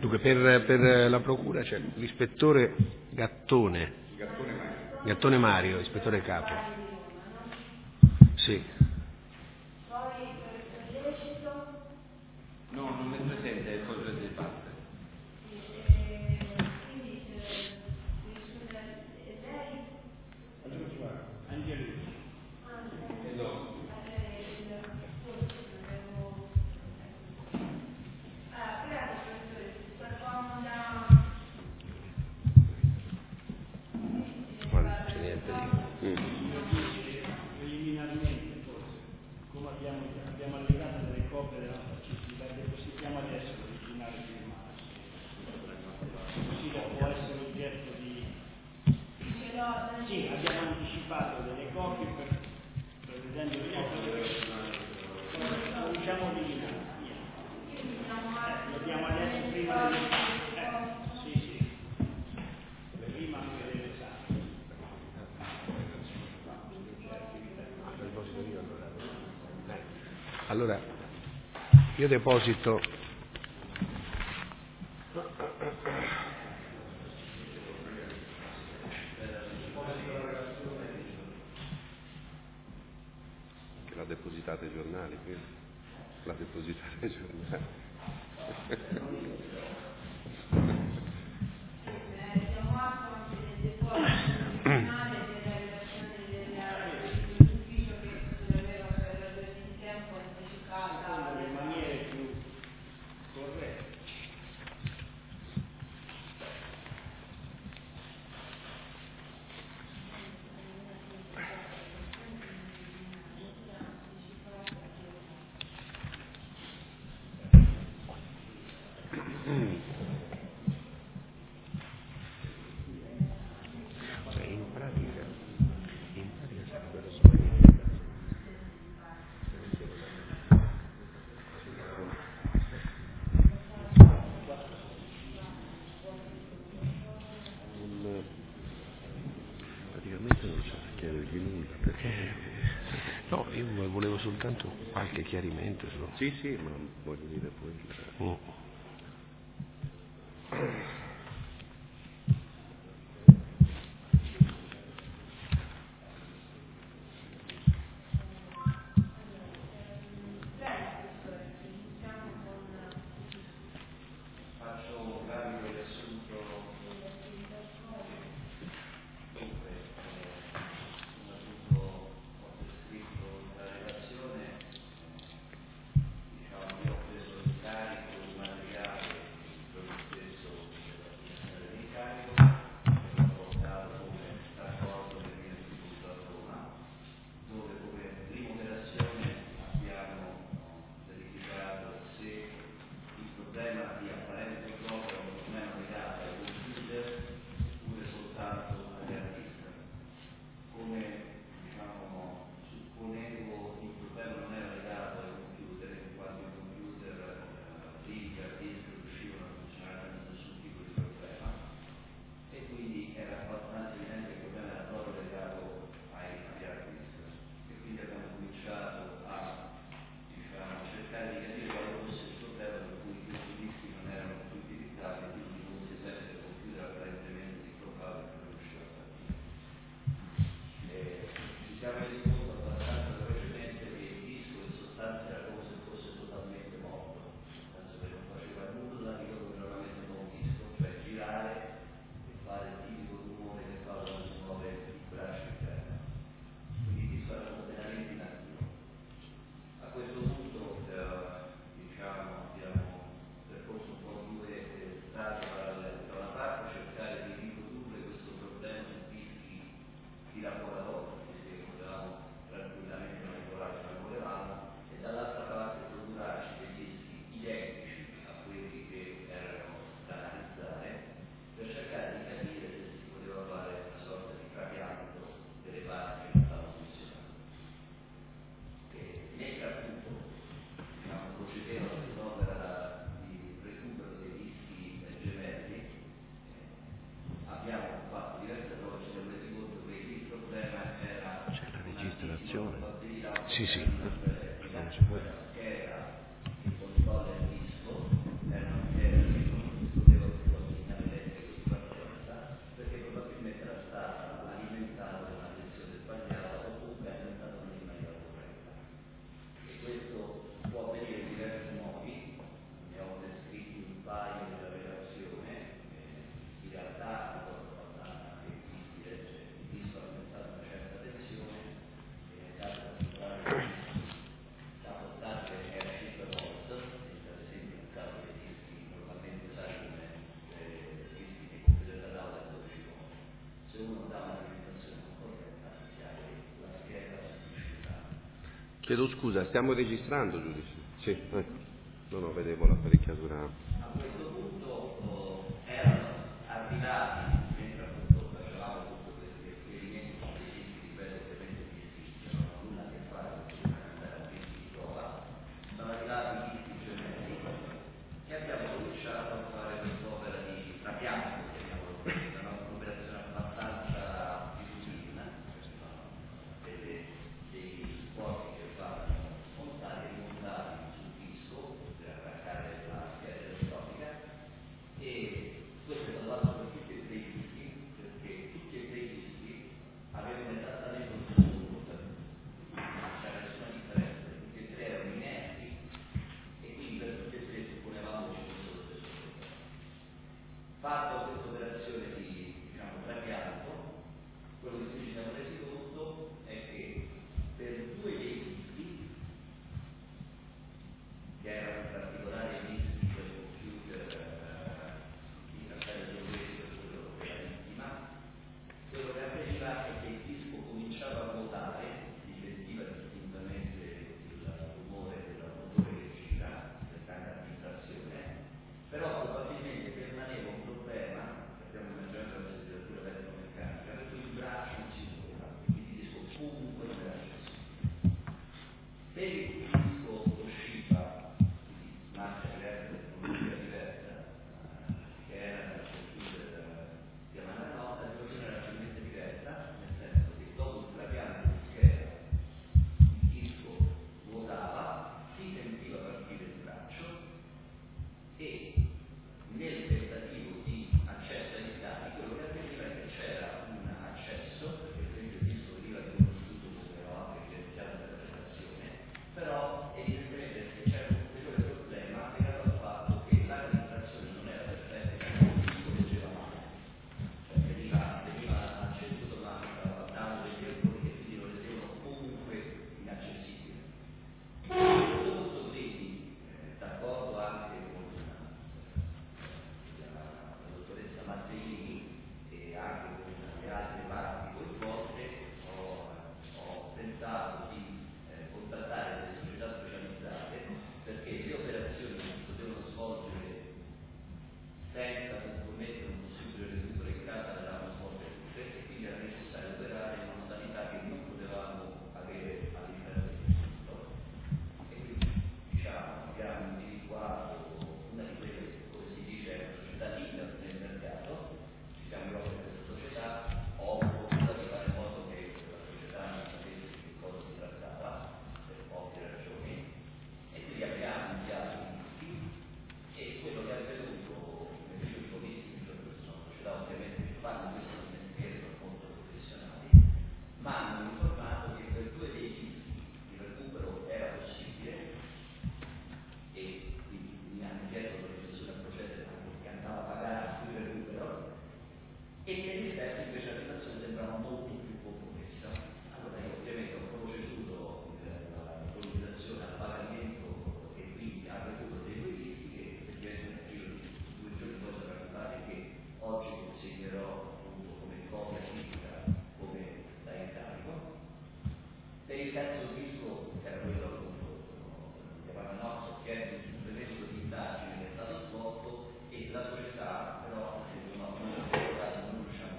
Dunque, per la procura c'è l'ispettore Gattone Mario, ispettore capo. Sì. No, non è presente, è cosa di parte. Preliminarmente, forse, come abbiamo allegato delle copie della nostra accessibilità, depositiamo adesso l'originale firmato. Così da può essere oggetto di... Sì, abbiamo anticipato delle copie prevedendo il lo diciamo eliminato. Lo abbiamo adesso prima dell'esame. Sì. Prima anche dell'esame. Allora, io deposito che l'ha depositata ai giornali, quindi l'ha depositata ai giornali. Praticamente non c'è da chiedergli nulla, perché... No, io volevo soltanto qualche chiarimento. Sì, ma voglio dire poi... Sì. Chiedo scusa, stiamo registrando, giudice? Sì, ecco. No, vedevo l'apparecchiatura. A questo punto erano arrivati, mentre appunto facevamo tutto questo esperimento scientifici, ripeto, ovviamente di esistere, non hanno nulla a che fare con andare a testi di prova, sono arrivati dischi gemelli e abbiamo cominciato a fare quest'opera di trapianto, chiamiamolo, un'operazione abbastanza di routine, dei supporti che vanno montati e rimontati sul disco per attaccare la scheda elettronica, e questo è stato fatto per tutti e tre i dischi, perché tutti e tre i dischi avevano esattamente lo stesso volume, non c'era nessuna differenza, tutti e tre erano inerti e quindi per tutti e tre supponevamo che ci fosse lo stesso problema. Fatta questa operazione di trapianto, quello che ci siamo resi conto è che per due dei dischi, che erano in particolare i dischi del computer di Raffaele Giovese, quello che era vittima, quello che avveniva è che il disco cominciava a ruotare, si sentiva distintamente il rumore del motore che gira, del cambio di trazione, però probabilmente permaneva un problema che abbiamo immaginato nella letteratura elettromeccanica, per cui il braccio non si muoveva, quindi il disco comunque non era accessibile. Se il disco usciva di marcia diversa, tecnologia diversa, che era nel computer di Amanda Nota, la situazione era leggermente diversa, nel senso che dopo il trapianto di scheda il disco ruotava, si sentiva partire il braccio e nel tentativo di accesso ai dati quello che avveniva è che c'era un accesso, perché per esempio il disco veniva riconosciuto come ho anche evidenziato nella presentazione, però evidentemente c'era un ulteriore problema legato al fatto che l'amministrazione non era perfetta e il disco leggeva male, cioè veniva acceduto ma dando degli errori che quindi lo rendevano comunque inaccessibile. A questo punto quindi, d'accordo anche con la dottoressa Matteini e anche con le altre parti coinvolte, ho pensato di contattare delle società specializzate, perché le operazioni si potevano svolgere senza compromettere un possibile recupero in casa, le avevamo svolte tutte e quindi era necessario operare in una modalità che non potevamo avere all'interno dell'istituto, e quindi abbiamo individuato una di quelle, come si dice, è una società libera nel mercato, ci siamo rivolti a questa società, ho voluto di fare in modo che la società non sapesse di che cosa si trattava, per ovvie ragioni, e quindi abbiamo inviato i dischi, e quello che è avvenuto nel giro di pochissimi giorni, queste sono società ovviamente che fanno questo mestiere, sono molto professionali, ma hanno informato che per due dei dischi il recupero era possibile, e quindi mi hanno chiesto l'autorizzazione al processo anche perché andava pagato il recupero, e per il resto invece la situazione sembrava molto più complessa. Allora io ovviamente ho proceduto l'autorizzazione al pagamento e quindi al recupero dei due dischi, che effettivamente nel giro di 2 giorni poi sono arrivati, che oggi consiglierò appunto come copia fisica, come da incarico. Per il terzo disco, che era quello appunto che avevano ho chiesto un supplemento di indagine che è stato svolto, e la società però non riusciamo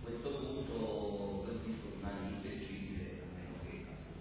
questo punto quel disco rimane inleggibile, a meno che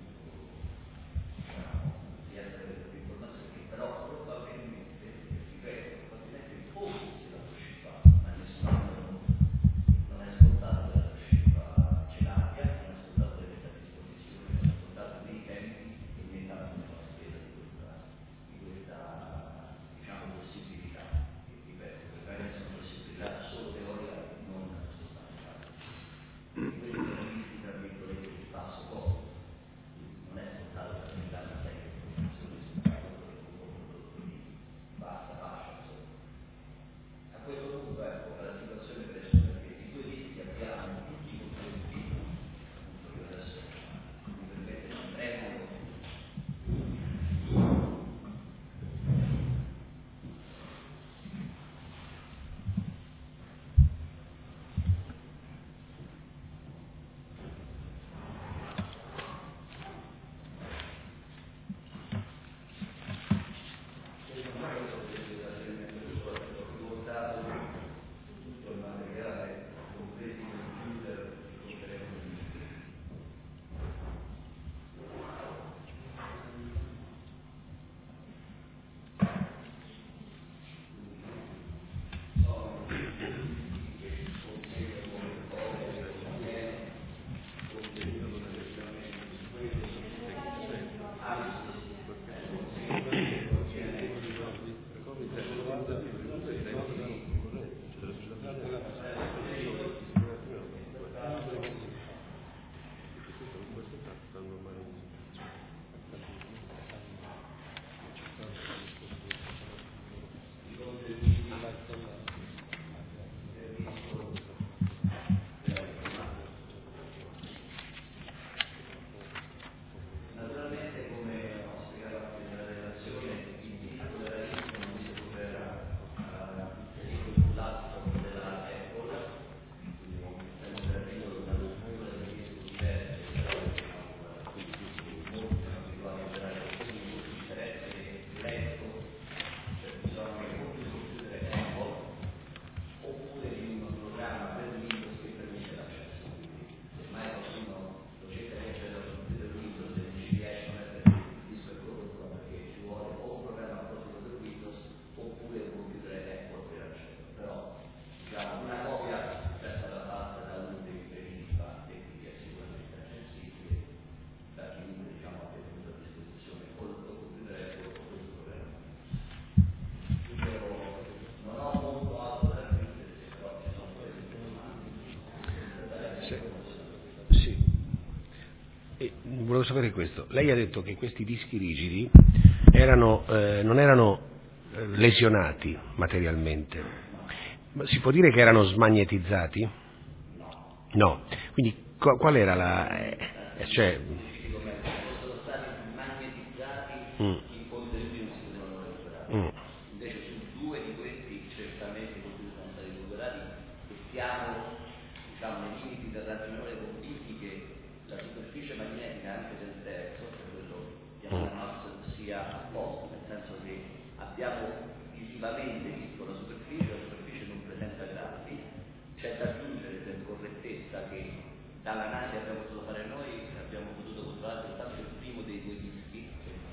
si essere queste informazioni, però probabilmente, ripeto, probabilmente il fondo si è dato scippare, ma nessuno non è scontato che la scippa ce l'abbia, non è scontato che metta a disposizione, non è scontato dei tempi che mettano nella spesa di questa diciamo possibilità, che ripeto, per me sono possibilità solo teoriche, non sostanziali. Quindi sono visti tra virgolette il passo poco, non è scontato che la una serie di informazioni sul prodotto di bassa fascia, insomma. A questo punto ecco, la situazione presume che i due dischi abbiamo tutti i contenuti, appunto io adesso mi permette di prendere. Volevo sapere questo. Lei ha detto che questi dischi rigidi non erano lesionati materialmente. Ma si può dire che erano smagnetizzati? No. Quindi qual era la... cioè... Sono stati magnetizzati in contenuti non si potevano recuperare. Invece su due di questi certamente i contenuti sono stati recuperati e siamo diciamo, nei limiti del ragionevole convinti che la superficie magnetica anche del terzo, per quello che Yamaha sia a posto, nel senso che abbiamo visivamente visto la superficie non presenta graffi, c'è da aggiungere per correttezza che dall'analisi abbiamo potuto fare noi, abbiamo potuto controllare soltanto il primo dei due dischi,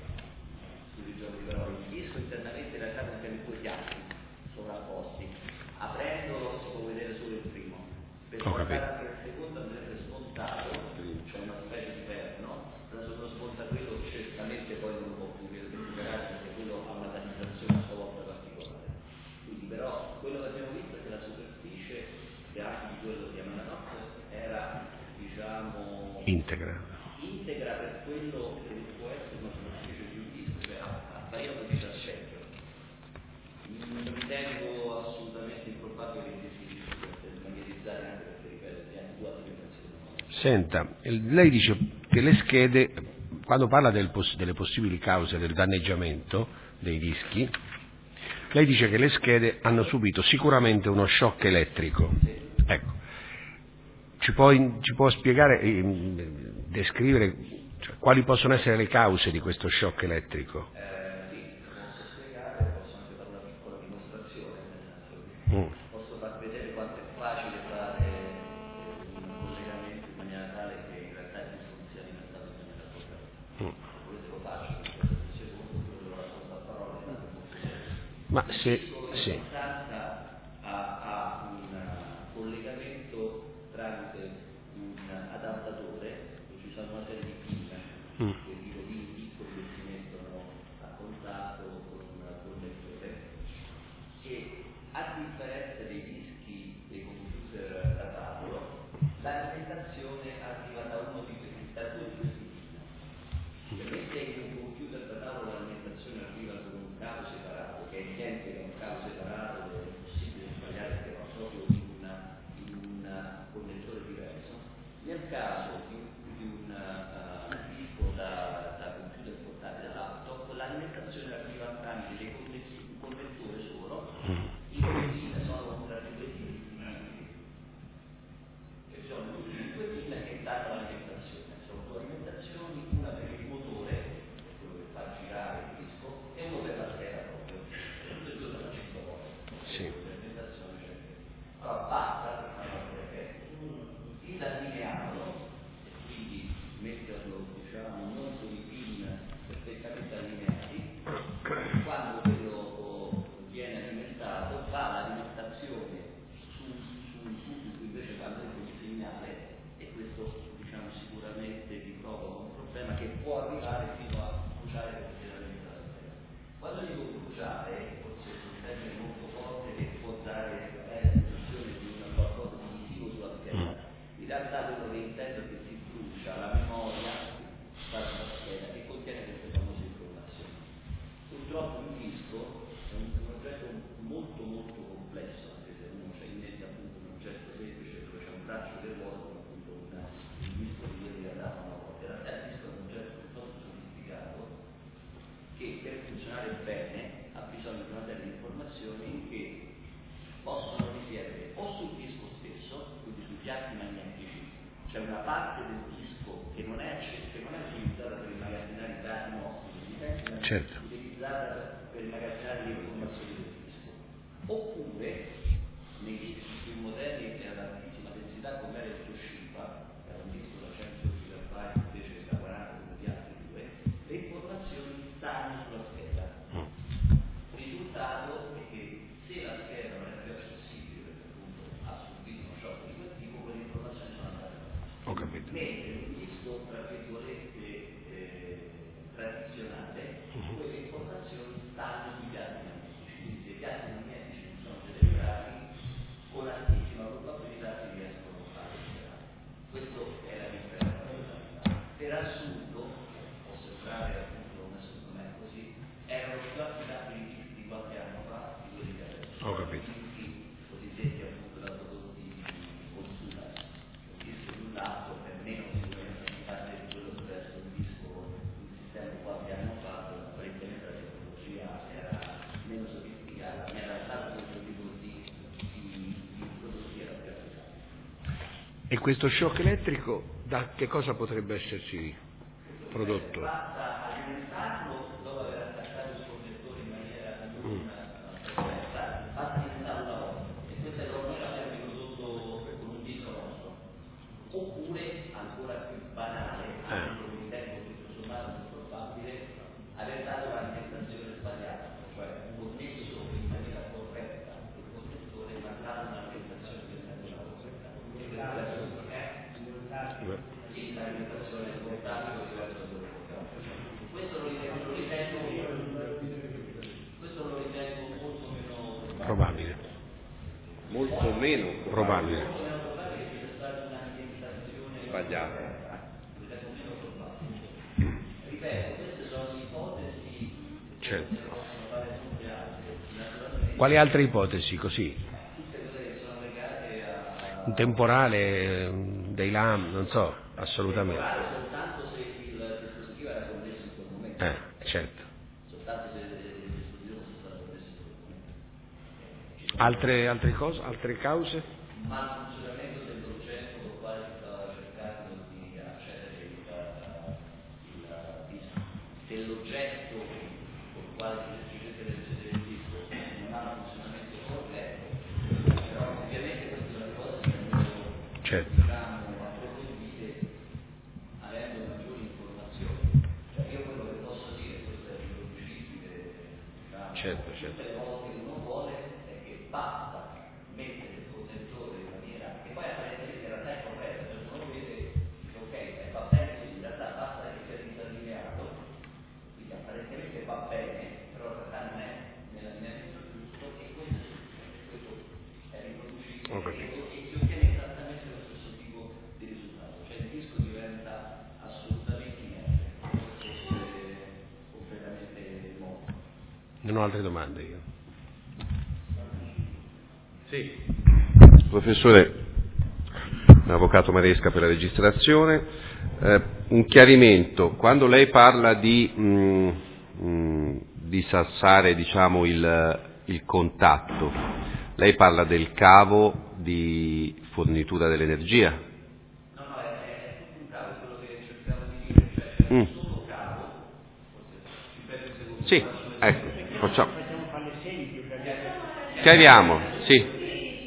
sui giorni però il disco internamente in realtà contiene due piatti sovrapposti, aprendolo si può vedere solo il primo, per guardare anche il secondo andrebbe smontato, c'è una specie di perno, però se uno smonta quello certamente poi non lo può più recuperare perché quello ha una datazione a sua volta particolare. Quindi però quello che abbiamo visto è che la superficie anche di quello che chiamano Nox era diciamo integra per quello che può essere una superficie di un disco, cioè appariva così da specchio. Non ritengo assolutamente improbabile che si riesca a magnetizzare anche perché ripeto abbiamo due altre dimensioni. Senta, lei dice che le schede, quando parla delle possibili cause del danneggiamento dei dischi, lei dice che le schede hanno subito sicuramente uno shock elettrico. Ecco, ci può spiegare, descrivere quali possono essere le cause di questo shock elettrico? Sì, posso spiegare, posso anche fare una piccola dimostrazione, nel senso che posso far vedere quanto è facile fare volete lo faccio, perché se comunque lo racconto a parole, Ma se in sostanza ha un collegamento tramite un adattatore, dove ci sono una serie di pin, quei piccoli piccoli che si mettono a contatto con un connettore, e a differenza dei dischi dei computer da tavolo, l'alimentazione arriva da due di questi pin. Mentre in un computer da tavolo l'alimentazione arriva con un cavo separato, che è evidente che è un cavo separato, è impossibile sbagliare perché va proprio in un connettore diverso. Nel caso di un disco da computer portatile da laptop, l'alimentazione arriva tramite un connettore solo, i due sono tra due pin, che sono due pin che danno l'alimentazione. Sono due alimentazioni, una per il motore, quello che fa girare il disco, e uno per la scheda proprio. Tutte e due sono 5 volte. Sì. Allora basta per fare l'effetto disallinearlo, e quindi metterlo, diciamo, non con i pin perfettamente allineati. Quando quello viene alimentato, fa l'alimentazione su un tubo in cui invece va dentro un segnale, e questo, diciamo, sicuramente vi provoca un problema che può arrivare fino a bruciare completamente la scheda. Quando dico bruciare, forse è un termine molto forte che può dare la sensazione di una qualcosa di visivo sulla scheda. In realtà quello che intendo è che si brucia la memoria sulla scheda che contiene queste famose informazioni. Purtroppo un disco è un oggetto molto molto complesso, anche se uno c'è in mente appunto un oggetto semplice dove c'è un braccio che ruota, come appunto un disco di quelli che andavano una volta. In realtà il disco è un oggetto piuttosto sofisticato che per funzionare bene ha bisogno di una serie di informazioni che possono risiedere o sul disco stesso, quindi sui piatti magnetici. C'è una parte del disco che non è utilizzata per immagazzinare i dati nostri, certo. utilizzata per immagazzinare le informazioni del disco. Oppure nei dischi più moderni e ad altissima densità come era il Toshiba, che era un disco da 100 GB invece da 40 come gli altri due, le informazioni stanno sulla scheda. Il risultato è che se la scheda non è più accessibile perché appunto ha subito uno shock di quel tipo, quelle informazioni sono andate avanti. Ho capito. Mentre un disco, tra virgolette, tradizionale, quelle informazioni stanno sui piatti magnetici. Quindi se i piatti magnetici non sono deteriorati, con altissima probabilità si riescono a recuperare. Questa è la differenza. Per assurdo, può sembrare appunto come non è così, erano più affidabili i dischi di qualche anno fa di quelli che adesso. Ho capito. I cosiddetti appunto da prodotti consulati. Un disco di un lato è meno sicuramente affidabile di quello che deve essere un disco in sistema qualche anno fa, dove apparentemente la tecnologia era meno sofisticata, ma in realtà questo tipo di prodotti era più affidabile. E questo shock elettrico da che cosa potrebbe esserci prodotto? Basta alimentarlo dopo aver attaccato il connettore in maniera non perfetta, basta alimentarlo una volta, e questa è cosa che abbiamo riprodotto con un disco nostro. Oppure, ancora più banale, anche con il tempo tutto sommato più probabile, aver dato l'alimentazione sbagliata, cioè connesso in maniera corretta il connettore, ma dato un'alimentazione che non è corretta. Sì, l'alimentazione è portata questo lo ritengo molto meno Probabile. Molto meno Probabile. che sia stata un'ambientazione sbagliata. Lo ritengo meno probabile. Ripeto, queste sono ipotesi che Certo. possono fare tutte altre. Naturalmente Quali altre ipotesi così? tutte quelle che sono legate a Un temporale, dei LAM, non so, assolutamente. soltanto se il dispositivo era connesso in quel momento. Certo. Soltanto se il dispositivo fosse stato connesso in quel momento. Altre cose, altre cause? Malfunzionamento dell'oggetto col quale si stava cercando di accedere il disco. Se l'oggetto col quale si cerca di accedere il disco non ha un funzionamento corretto, però ovviamente questa è una cosa che noi Certo. diciamo approfondite avendo maggiori informazioni. Cioè, certo. Tutte le volte che uno vuole è che basta mettere il connettore in maniera che poi apparentemente in realtà è corretta, cioè se uno vede dice ok, va bene così, in realtà basta che sia disallineato, quindi apparentemente va bene, però in realtà non è nella linea giusto, e questo è riproducibile e si ottiene esattamente lo stesso tipo di risultato, cioè il disco diventa assolutamente inerte, completamente nuovo. Non ho altre domande io. Sì. Professore, avvocato Maresca per la registrazione, un chiarimento. Quando lei parla di sassare, diciamo, il contatto, lei parla del cavo di fornitura dell'energia? No, è tutto un cavo, quello che cerchiamo di dire, cioè c'è un solo cavo, forse ci perdo un secondo. Sì, ecco, facciamo. Facciamo fare l'esempio, perché Chiariamo, sì.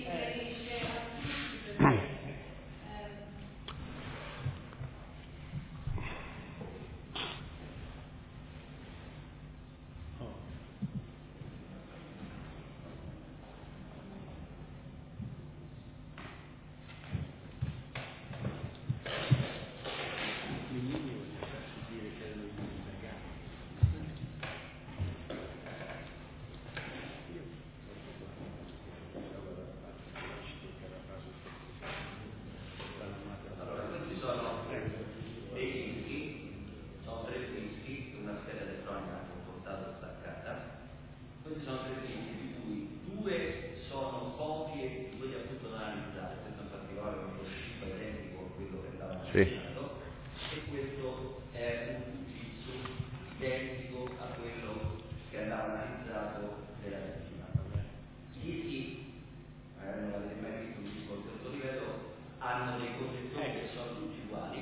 Questi sono 3 dischi, di cui 2 sono copie di quelli appunto non analizzati, questo in particolare è uno scippo identico a quello che andava analizzato, e questo è un utilizzo identico a quello che andava analizzato della retina. I dischi, non l'avete mai visto, un disco di alto livello, hanno dei connettori che sono tutti uguali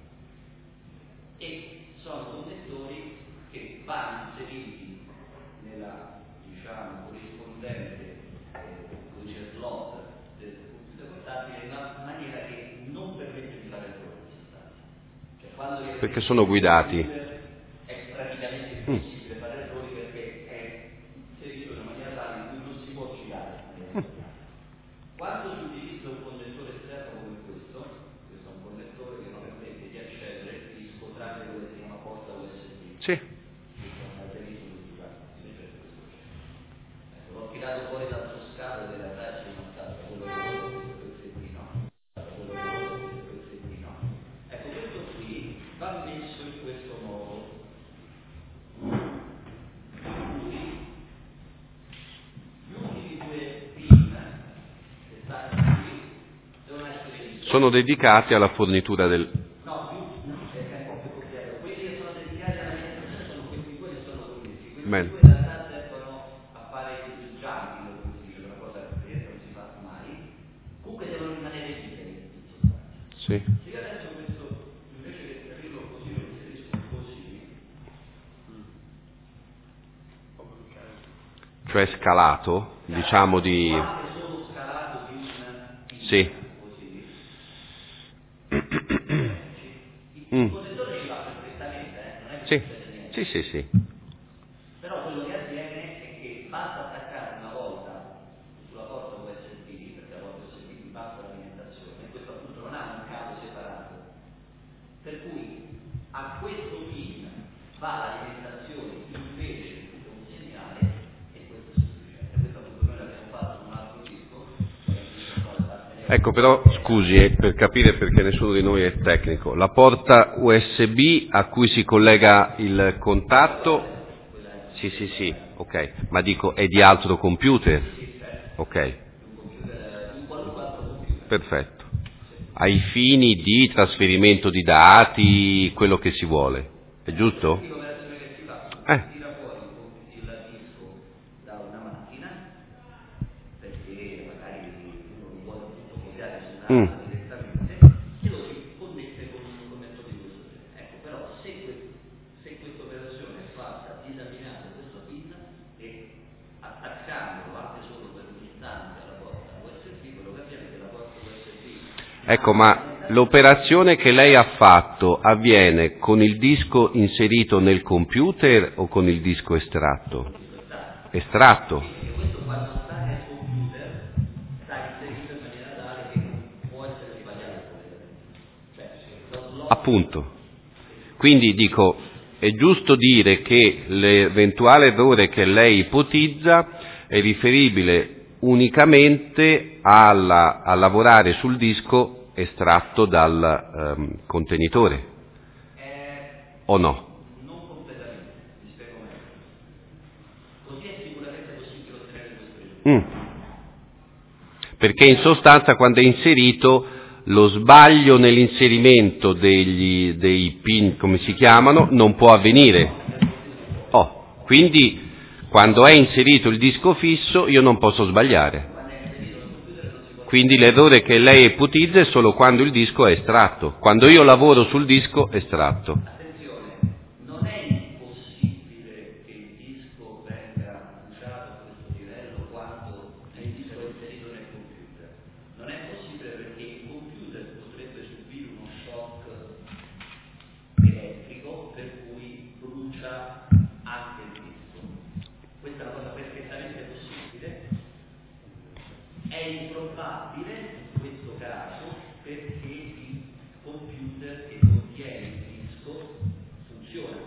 e sono connettori che vanno inseriti nella, diciamo, corrispondente codice slot del computer portatile in una maniera che non permette di fare errori in sostanza. Cioè, quando Perché sono guidati. È praticamente impossibile fare errori perché è inserito in una maniera tale in cui non si può girare. Quando si utilizza un connettore esterno come questo è un connettore che non permette di accedere il disco tramite quella che si chiama porta USB. Sì. L'ho tirato fuori dal suo scalo e in realtà c'è una scatola, quello rosso, questo qui no. Quello rosso, questo qui no. Ecco, questo qui va messo in questo modo. Gli ultimi 2 pin che stanno qui devono essere Sono dedicati alla fornitura del... No, è un po' più complicato. Quelli che sono dedicati alla meditazione sono questi 2 che sono connessi. Questi 2 in realtà servono a fare il jumping, come si dice, una cosa che non si fa mai. Comunque devono rimanere liberi, in sostanza. Sì. Se io adesso questo, invece che capirlo così, lo inserisco così. Cioè scalato, diciamo di... Quando è solo scalato di un... Sì. Così. Il connettore ci va perfettamente, non è che Sì, succede niente. sì. Però quello che avviene è che basta attaccare una volta sulla porta USB, perché la porta USB vi passa l'alimentazione, e questo appunto non ha un cavo separato, per cui a questo pin va l'alimentazione invece di un segnale, e questo è sufficiente. Questo appunto noi l'abbiamo fatto con un altro disco. Ecco, però, scusi, per capire perché nessuno di noi è tecnico, la porta USB a cui si collega il contatto, sì, ok, ma dico, è di altro computer? Ok, perfetto, ai fini di trasferimento di dati, quello che si vuole, è giusto? L'operazione che si fa, tira fuori il disco da una macchina, perché magari uno vuole tutto copiare su una direttamente, e lo si connette con un connettore di questo genere. Ecco, però se questa operazione è fatta disallineando questo pin e attaccandolo anche solo per un istante alla porta USB, quello che avviene è che la porta USB... Ecco, ma l'operazione che lei ha fatto avviene con il disco inserito nel computer o con il disco estratto? estratto. E questo quando sta nel computer sta inserito in maniera tale che può essere sbagliato completamente. Appunto. Quindi dico, è giusto dire che l'eventuale errore che lei ipotizza è riferibile unicamente a lavorare sul disco estratto dal contenitore, o no? Non completamente, vi spiego meglio. Così è sicuramente possibile ottenere questo risultato. Perché in sostanza quando è inserito lo sbaglio nell'inserimento dei pin, come si chiamano, non può avvenire. Quindi quando è inserito il disco fisso io non posso sbagliare. Quindi l'errore che lei ipotizza è solo quando il disco è estratto, quando io lavoro sul disco estratto. Attenzione, non è impossibile che il disco venga usato a questo livello quando il disco è inserito nel computer. Non è possibile perché il computer potrebbe subire uno shock elettrico per cui brucia anche il disco. Questa è una cosa perfettamente possibile. È improbabile in questo caso perché il computer che contiene il disco funziona.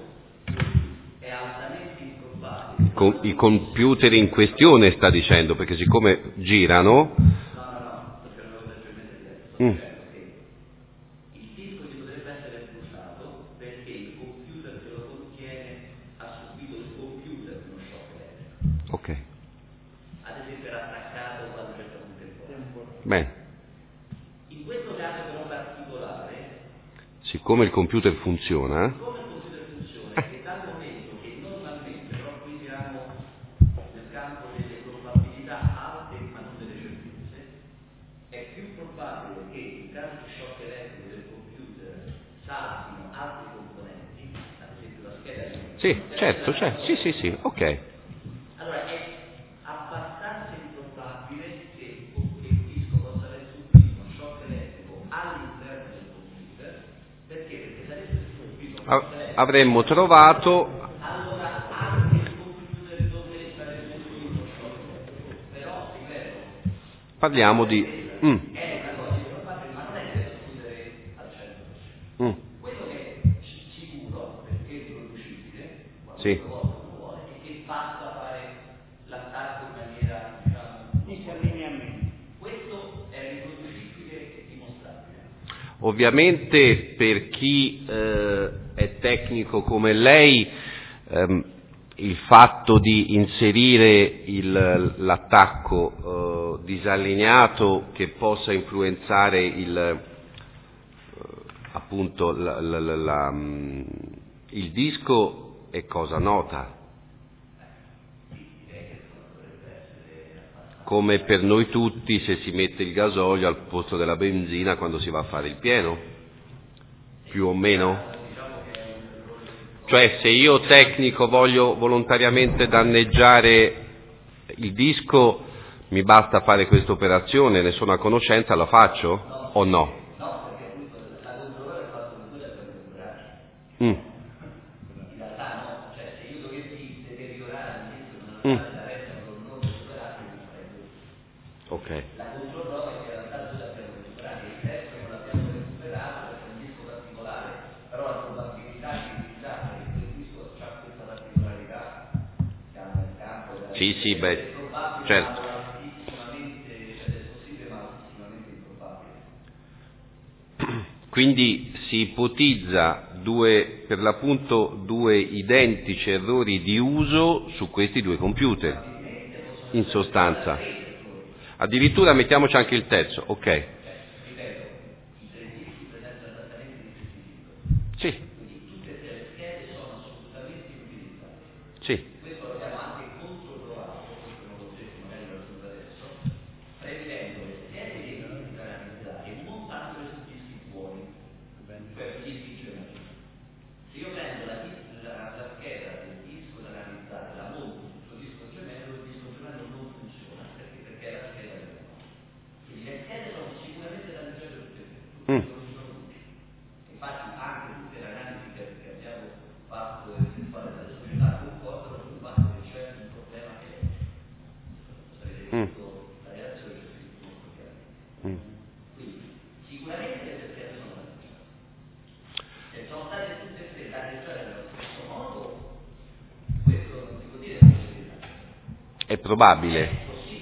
È altamente improbabile. I computer in questione sta dicendo, perché siccome girano... No, perché è una cosa leggermente diversa. Sto dicendo che il disco ci potrebbe essere bruciato perché il computer che lo contiene ha subito il computer uno shock elettrico. Ok. Ad esempio era attaccato da un certo tempo. Bene. In questo caso però particolare, Siccome il computer funziona... come il computer funziona, che dal momento che normalmente, però qui siamo nel campo delle probabilità alte ma non delle certezze, è più probabile che in caso di shock elettrico del computer saltino altri componenti, ad esempio la scheda di... Sì, certo, sì, ok. Allora è abbastanza improbabile che il disco possa aver subito uno shock elettrico all'interno del computer, perché sarebbe subito uno shock elettrico. Avremmo trovato... Allora anche il computer dove sarebbe subito uno shock elettrico, però ripeto, Parliamo di... è una cosa improbabile, ma non è che escludere al 100%. Quello che è sicuro, perché è riproducibile, quando Sì. uno vuole, è che basta fare l'attacco in maniera, diciamo, Disallineamento. questo è riproducibile e dimostrabile. Ovviamente per chi è tecnico come lei, il fatto di inserire l'attacco disallineato che possa influenzare appunto il disco è cosa nota. Come per noi tutti se si mette il gasolio al posto della benzina quando si va a fare il pieno, più o meno. Cioè se io tecnico voglio volontariamente danneggiare il disco, mi basta fare questa operazione, ne sono a conoscenza, la faccio o no? No, perché appunto la controllore è fatto con quella per recuperare. In realtà no, cioè se io dovessi deteriorare il disco non andare da retta con non recuperare, non farei questo. Ok. La controprova è che in realtà noi l'abbiamo recuperato, il testo non l'abbiamo recuperato perché è un disco particolare, però la probabilità che utilizzare che quel disco ha questa particolarità, siamo nel campo della Sì, beh, è probabile, certo. ma altissimamente, cioè è possibile ma altissimamente improbabile. Quindi si ipotizza per l'appunto due identici errori di uso su questi due computer, in sostanza. Addirittura mettiamoci anche il terzo, ok. Ripeto, i tre dischi presentano esattamente gli stessi simboli. Sì, Quindi tutte e tre le schede sono assolutamente utilizzabili. sì, Questo l'abbiamo anche controprovato, questo non lo detto, magari lo aggiungo adesso, prevedendo le schede dei dischi da analizzare e montandole su dischi buoni, cioè su dischi gemelli. Se io prendo la scheda del disco da analizzare, la monto sul suo disco gemello, il disco gemello non funziona perché è la scheda del mondo. Quindi le schede sono sicuramente danneggiate tutte e tre, non ci sono dubbi. Infatti anche tutte le analisi che abbiamo fatto e effettuate dalle società concordano sul È probabile.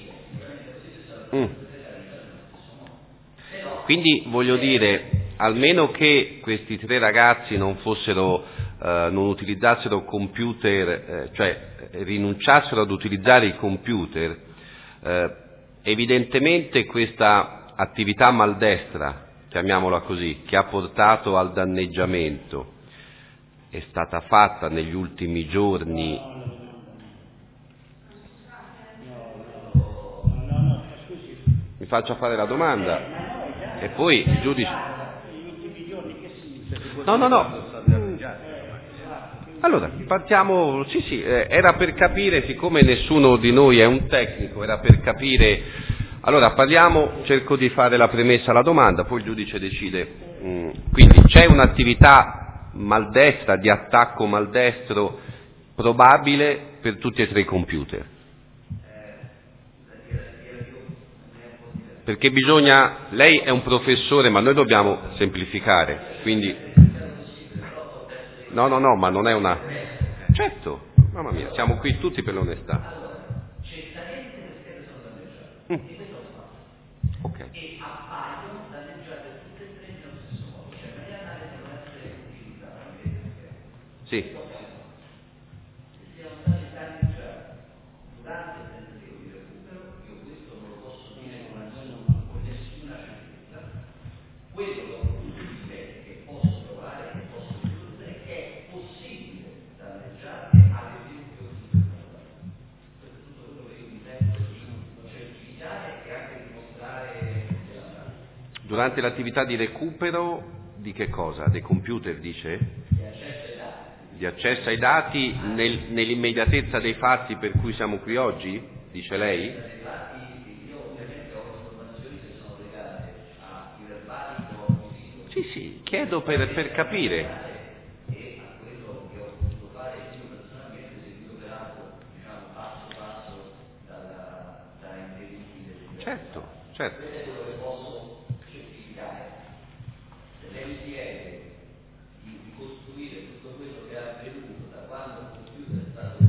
Quindi voglio dire, almeno che questi 3 ragazzi non utilizzassero computer, cioè rinunciassero ad utilizzare i computer, evidentemente questa attività maldestra, chiamiamola così, che ha portato al danneggiamento, è stata fatta negli ultimi giorni. Mi faccia fare la domanda e poi il giudice. No. Allora, partiamo, sì, era per capire, siccome nessuno di noi è un tecnico, era per capire. Allora, cerco di fare la premessa alla domanda, poi il giudice decide. Quindi c'è un'attività maldestra, di attacco maldestro, probabile per tutti e 3 i computer. Perché lei è un professore, ma noi dobbiamo semplificare, quindi. No, ma non è una. Certo, mamma mia, siamo qui tutti per l'onestà. Certamente le schede sono danneggiate, e questo lo fa. Ok. E appaiono danneggiate tutte e 3 nello stesso modo, cioè non è andare per non essere utilizzate anche le schede. Sì. Siamo stati danneggiati durante il tentativo di recupero, io questo non lo posso dire con nessuna certezza. Quello che ho potuto dire, che posso trovare, che posso concludere, che è possibile danneggiare ad esempio il questo è tutto quello che io mi sento di certificare e anche dimostrare. Durante l'attività di recupero di che cosa? Dei computer, dice? Di accesso ai dati nell'immediatezza dei fatti per cui siamo qui oggi? Dice lei? Io ovviamente ho informazioni che sono legate ai verbali Sì, chiedo per capire. e a quello che ho potuto fare io personalmente, seguito peraltro passo passo dai interventi. Certo. Questo è quello che posso certificare. Se lei mi chiede di ricostruire tutto quello che è avvenuto da quando il computer è stato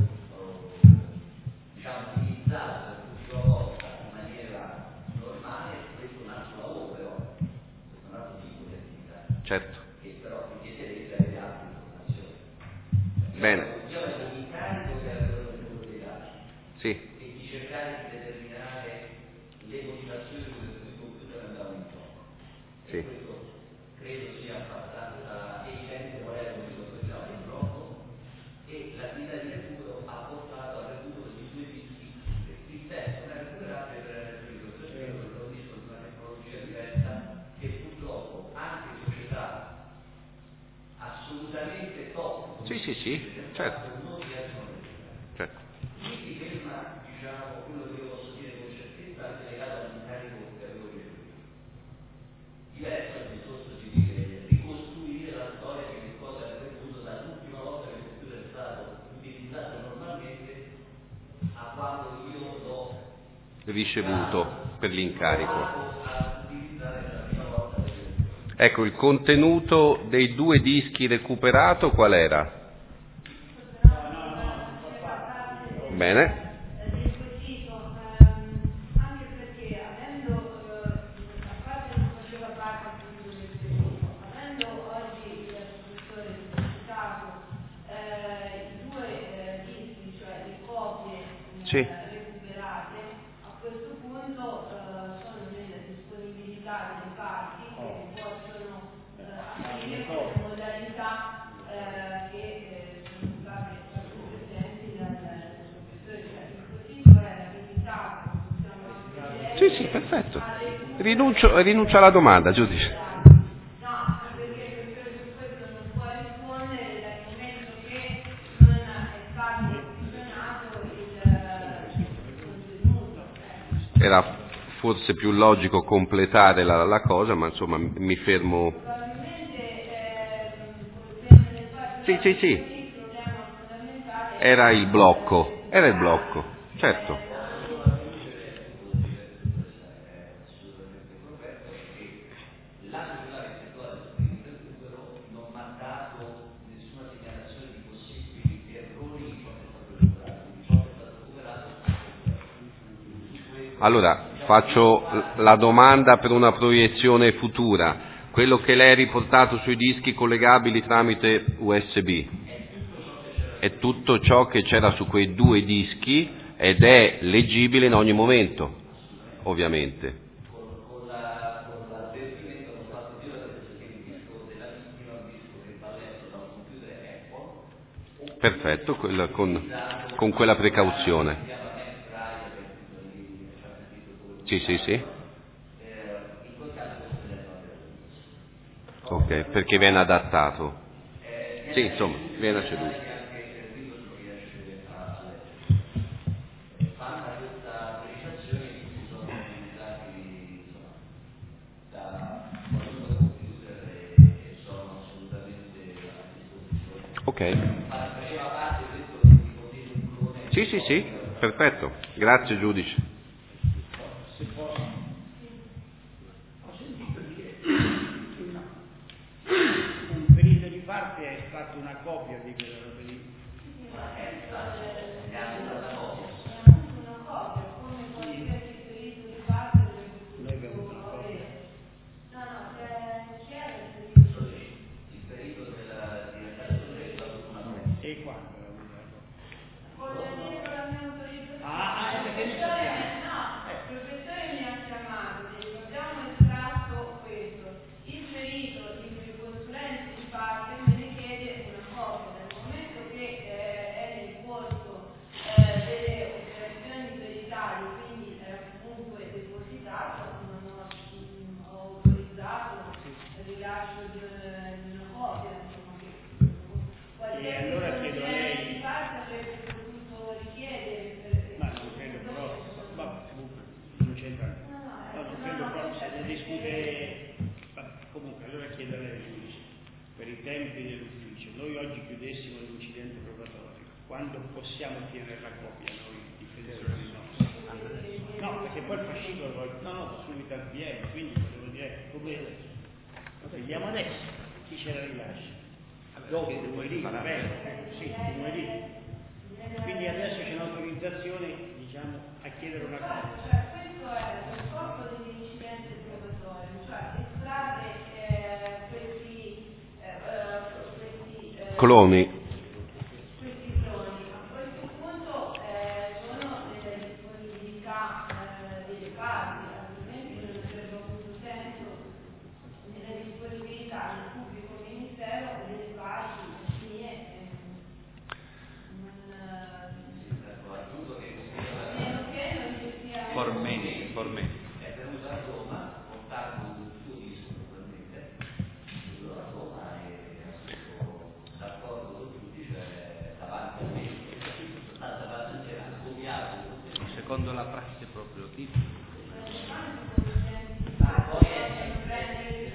utilizzato per l'ultima volta in maniera normale, questo è un altro lavoro però, questo è un altro tipo di attività. Certo. Che però richiederebbe avere altre informazioni. Bene. Io avevo l'incarico che era quello del numero dei dati. Sì. E di cercare di determinare le motivazioni per cui il computer andava in gioco. Sì. E questo credo sia abbastanza evidente qual è il motivo per cui andava in gioco, e l'attività di recupero ha portato al recupero di 2 dischi. Il testo non è recuperabile per il recupero, per un disco di una tecnologia diversa che purtroppo anche società assolutamente top. Sì, certo. Non riescono a recuperare. Certo. Quindi ferma, quello che io posso dire con certezza anche legato all'incarico che avevo ricevuto. Diverso è il discorso di ricostruire la storia di che cosa è avvenuto dall'ultima volta che il computer è stato utilizzato normalmente a quando io l'ho Ricevuto per l'incarico. a utilizzare la prima volta. Ecco, il contenuto dei 2 dischi recuperato qual era? Bene. Anche perché avendo a parte non faceva parte appunto del periodo, avendo oggi il professore citato i 2 dischi, cioè le copie recuperate, a questo punto sono nella disponibilità delle parti che possono aprire queste modalità che sono state presenti dal professore. Il quesito è limitato, possiamo anche vedere. Sì, perfetto. Rinuncio alla domanda, giudice. No, perché su questo non può rispondere dal momento che non è stato menzionato il contenuto. Era forse più logico completare la cosa, ma insomma mi fermo. Probabilmente come tema del fatto Sì. il problema fondamentale Era il blocco, certo. La società effettuata il recupero non mi ha dato nessuna segnalazione di possibili errori in ciò che è stato recuperato, quindi ciò che è stato recuperato Allora, faccio la domanda per una proiezione futura. Quello che lei ha riportato sui dischi collegabili tramite USB è tutto ciò che c'era su quei 2 dischi ed è leggibile in ogni momento, ovviamente. Con l'avvertimento non fatto più che il disco della vittima, il disco che va letto da un computer Apple. Perfetto, con quella precauzione. Sì. In quel caso Ok, perché viene adattato. Sì, insomma, viene ceduto. anche il servizio non riesce a fatta questa precisazione che sono utilizzati da qualunque computer e sono assolutamente a disposizione. Ok. Faceva parte questo di poter un clone. Sì, perfetto. Grazie giudice. Se posso. Ho sentito dire un perito di parte è estratto una copia di quella roba lì. Noi abbiamo una copia. Il perito della direzione è stato una copia. E quando era una copia? Perché ne sappiamo. Il professore mi ha chiamato, abbiamo estratto questo. Il perito, il consulente di parte me ne chiede una copia. Nel momento che è nel corso delle operazioni peritarie, quindi era comunque depositato, non ho autorizzato il rilascio di una copia. E allora chiedo a lei. Di parte avrebbe potuto richiedere. Ma non credo proprio. Vabbè, comunque non c'entra. No, non credo proprio, se ne discute. Vabbè, comunque, allora chiedo a lei al giudice, per i tempi dell'ufficio, noi oggi chiudessimo l'incidente probatorio, quando possiamo ottenere la copia noi difensori nostri? No, perché poi il fascicolo subito avviene, quindi devo dire, come lo vediamo adesso, chi ce la rilascia? Dopo lunedì, va bene, sì, lunedì. Quindi adesso c'è un'autorizzazione, diciamo, a chiedere una cosa. Questo è lo scopo dell'incidente probatorio, cioè estrarre questi Cloni. questi cloni. A questo punto sono nella disponibilità delle parti, altrimenti non avrebbe avuto senso nella disponibilità del pubblico ministero delle parti mie. Formeni. È venuto a Roma, portato un suo disco naturalmente, è venuto a Roma e ha scritto d'accordo con il giudice davanti a me, davanti a me, ha copiato. Secondo la prassi proprio tipo. Poi è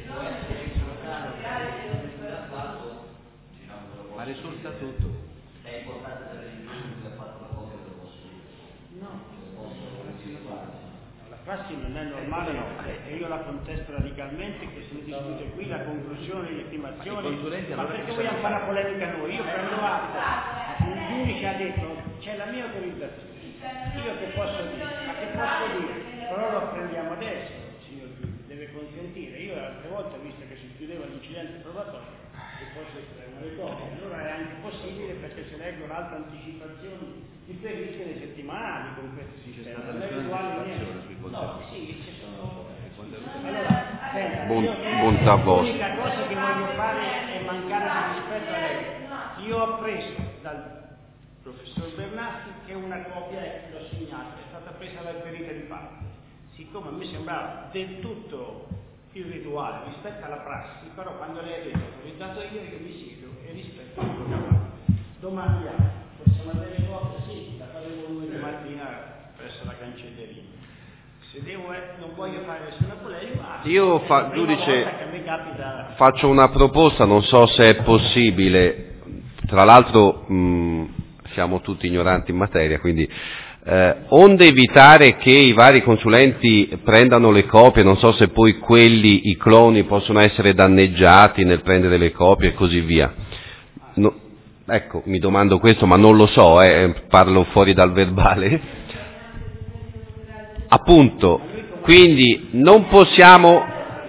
Ma risulta tutto. è importante sapere il giudice che ha fatto la copia del vostro libro. No, la prassi non è normale, no, e io la contesto radicalmente, che se ne discute qui la conclusione, l'intimazione, ma perché vogliamo fare la polemica noi? Io prendo atto, il giudice ha detto c'è la mia autorizzazione, io che posso dire? Ma che posso dire? Però lo apprendiamo adesso, signor giudice, deve consentire. Io altre volte ho visto che si chiudeva l'incidente probatorio e poi si estraevano le copie, allora è anche possibile perché se leggono altre anticipazioni di perizie settimanali con questi sistemi. No, sì, ci sono. Allora, Bontà vostra. l'unica cosa che voglio fare è mancare di rispetto a lei. Io ho preso dal professor Bernassi che una copia l'ho segnata, è stata presa dal perito di parte. Siccome mi sembrava del tutto irrituale rispetto alla prassi, però quando lei ha detto ho autorizzato io mi siedo e rispetto il programma. Domani possiamo avere copie? Sì, la faremo lunedì mattina presso la cancelleria. Se non voglio fare nessuna polemica, Io giudice, che a me capita. faccio una proposta, non so se è possibile, tra l'altro siamo tutti ignoranti in materia, quindi onde evitare che i vari consulenti prendano le copie, non so se poi i cloni possono essere danneggiati nel prendere le copie e così via. No, ecco, mi domando questo, ma non lo so, parlo fuori dal verbale. Appunto, quindi non possiamo...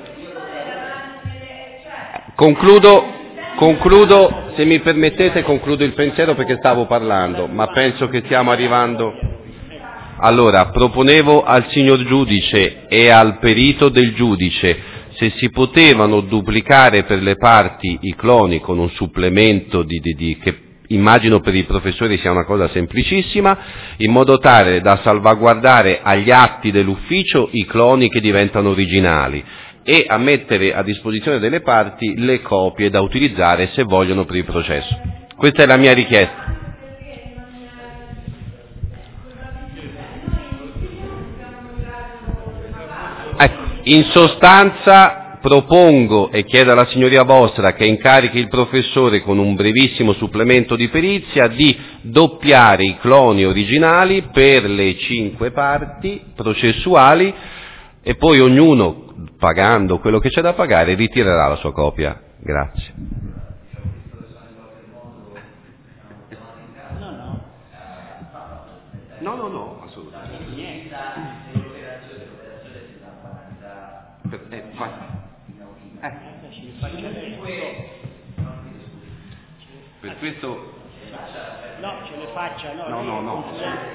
Concludo, se mi permettete, concludo il pensiero perché stavo parlando, ma penso che stiamo arrivando... Allora, proponevo al signor giudice e al perito del giudice se si potevano duplicare per le parti i cloni con un supplemento che immagino per i professori sia una cosa semplicissima, in modo tale da salvaguardare agli atti dell'ufficio i cloni che diventano originali e a mettere a disposizione delle parti le copie da utilizzare se vogliono per il processo. Questa è la mia richiesta. Ecco, in sostanza propongo e chiedo alla signoria vostra che incarichi il professore con un brevissimo supplemento di perizia di doppiare i cloni originali per le 5 parti processuali e poi ognuno, pagando quello che c'è da pagare, ritirerà la sua copia. Grazie. No, assolutamente. Per questo... No, ce le faccia, no. No.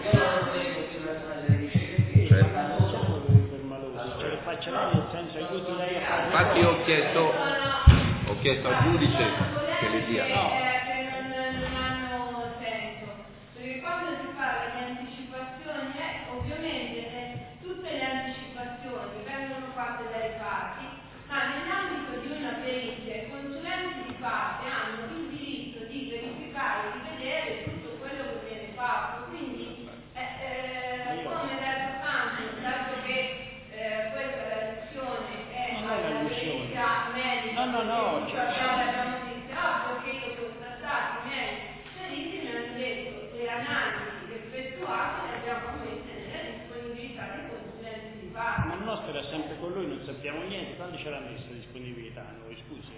Ce le faccia lei, nel senso aiuti lei a fare... Infatti ho chiesto al giudice che le dia... non hanno senso, perché quando si parla di anticipazioni, ovviamente tutte le anticipazioni vengono fatte dai parti, ma nell'ambito di una perizia i consulenti di parte hanno il diritto di verificare, di vedere tutto quello che viene fatto, quindi come detto tanto, dato che questa relazione è una perizia medica, abbiamo iniziato perché io sono stati medici mi hanno detto le analisi effettuate le abbiamo messe nella disponibilità dei consulenti di parte. Ma il nostro era sempre con lui, non sappiamo niente, quando ce l'ha messa a disponibilità noi, scusi?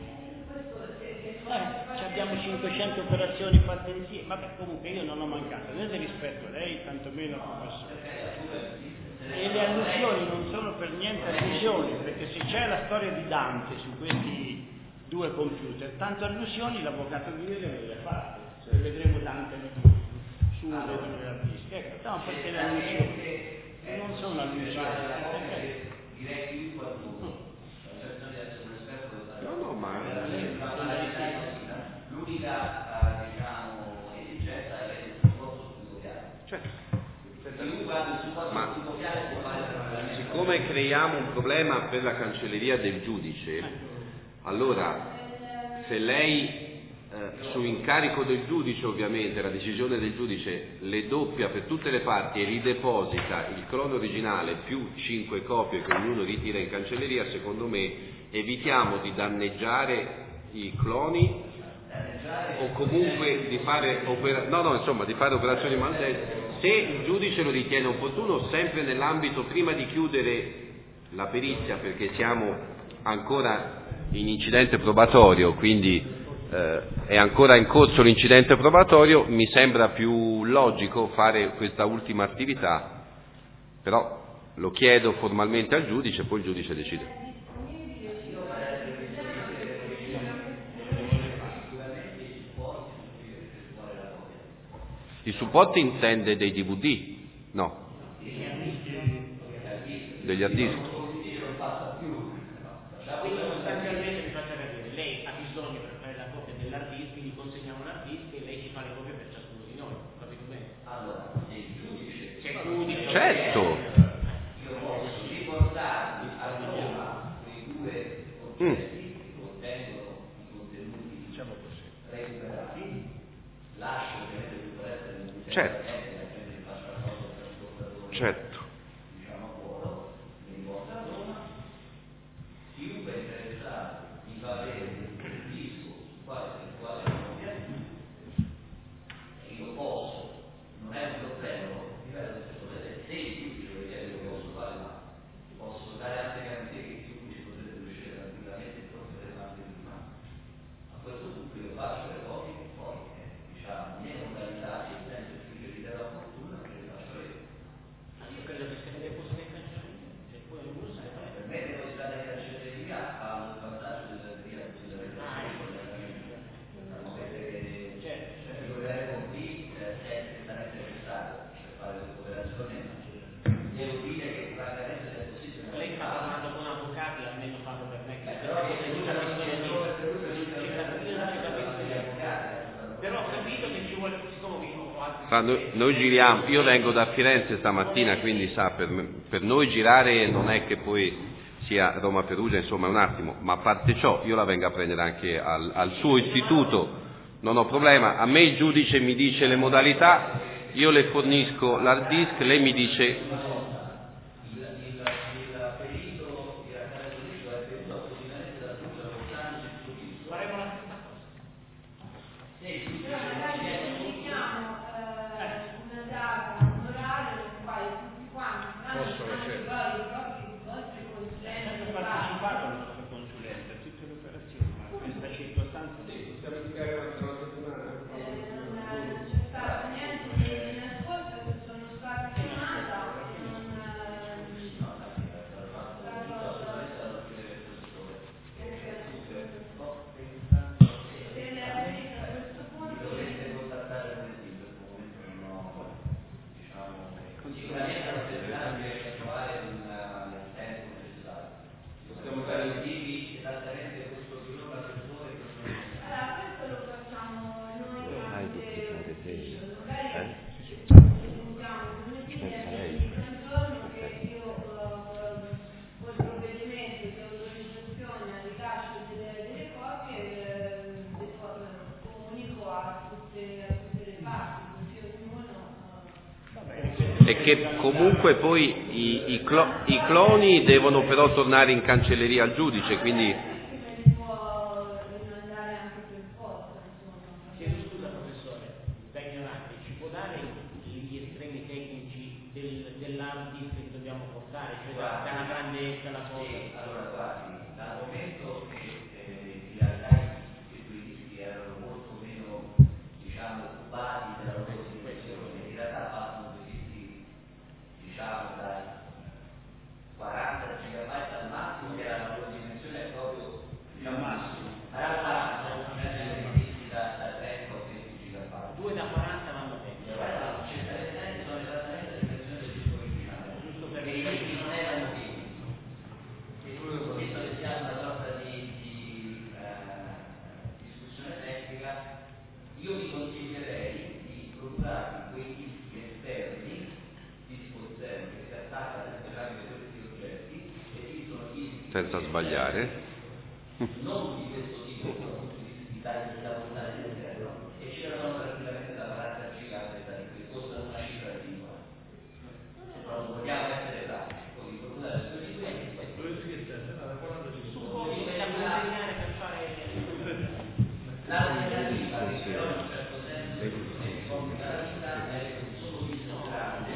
Abbiamo 500 operazioni fatte insieme, vabbè comunque io non ho mancato né del rispetto a lei, tantomeno al professore. E le allusioni non sono per niente allusioni, perché se c'è la storia di Dante su questi 2 computer, tanto allusioni l'avvocato Guido le ha fatte, cioè vedremo Dante su le 2 artisti. Ecco, no, perché le allusioni non sono allusioni. Direi più di qualcuno. La certo di essere un esperto No, ma... l'unica esigenza è il supporto tutoriale. Siccome creiamo un problema per la cancelleria del giudice, allora se lei su incarico del giudice, ovviamente la decisione del giudice le doppia per tutte le parti e rideposita il clone originale più 5 copie che ognuno ritira in cancelleria, secondo me evitiamo di danneggiare i cloni o comunque di fare di fare operazioni maldestre. Se il giudice lo ritiene opportuno, sempre nell'ambito, prima di chiudere la perizia, perché siamo ancora in incidente probatorio, quindi è ancora in corso l'incidente probatorio, mi sembra più logico fare questa ultima attività, però lo chiedo formalmente al giudice, poi il giudice decide. I supporti intende dei DVD? No. Degli hard disk? Sostanzialmente mi faccia capire, lei ha bisogno per fare la copia dell'hard disk, quindi consegniamo l'hard disk e lei ci fa le copie per ciascuno di noi, capito bene? Allora, il giudice, certo, io posso riportarvi a Roma quei 2 oggetti che contengono i contenuti, diciamo così, recuperati, lascio ovviamente tutto essere in un certo, diciamo buono, mi porta a Roma, chiunque è interessato mi fa avere un disco sul quale effettuare la copia, e io posso, non è un problema, se il giudice lo richiede lo posso fare, ma posso dare anche garanzie che il giudice potrebbe riuscire tranquillamente a procedere anche prima. A questo punto io faccio le copie e poi mie modalità e il tempo che riterrò opportuno che le faccio io. Noi giriamo, io vengo da Firenze stamattina, quindi sa, per noi girare non è che poi sia Roma-Perugia, insomma è un attimo, ma a parte ciò io la vengo a prendere anche al suo istituto, non ho problema. A me il giudice mi dice le modalità, io le fornisco l'hard disk, lei mi dice... E che comunque poi i cloni devono però tornare in cancelleria al giudice, quindi... Scusa professore, da ignorante, ci può dare gli estremi tecnici dell'hard disk che dobbiamo portare, cioè dalla grandezza, la cosa? Sì, allora guardi, dal momento che in realtà i dischi erano molto meno, diciamo, occupati della loro situazione, in realtà passano diciamo da 40 GB al massimo, che era la loro dimensione proprio al massimo, da 30 o 20 GB. 2 da 40 vanno bene. Sono esattamente la dimensione del disco originale, giusto perché i dischi non erano finiti. Visto che siamo una sorta di discussione tecnica, io vi consiglierei di procurarvi quei dischi esterni che si attaccano tramite questi oggetti, esistono dischi senza sbagliare, non di questo tipo, sono tutti da portare all'interno e c'erano tranquillamente da 40 GB che costano una cifra ridicola. Però non vogliamo essere pratici, poi procurare questi dischi e poi per fare l'alternativa che però in un certo senso si complica la vita è un solo disco grande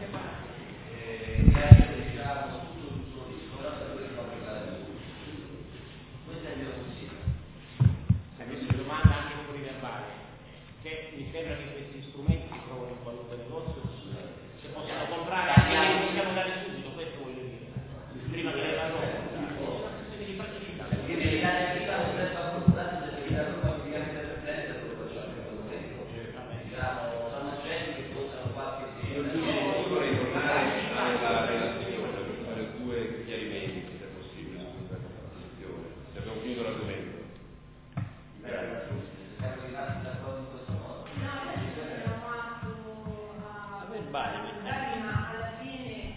che essere diciamo tutto un solo disco, però per cui fa pagare tutto. Questo è il mio consiglio. Adesso una domanda anche un po' di verbale, che mi sembra che questi strumenti si trovano in qualunque negozio, se possono comprare anche li possiamo dare subito, questo voglio dire, prima che la roba. Quindi praticità. Perché devi dare prima un tempo appoggiato, devi dare una praticamente per prendere quello che facciamo in questo momento. Diciamo, sono oggetti che costano qualche Io vorrei tornare alla relazione per fare due chiarimenti, se è possibile, su questa questione. Se abbiamo finito l'argomento. siamo rimasti d'accordo in questo modo. No, adesso siamo a verbale. ma alla fine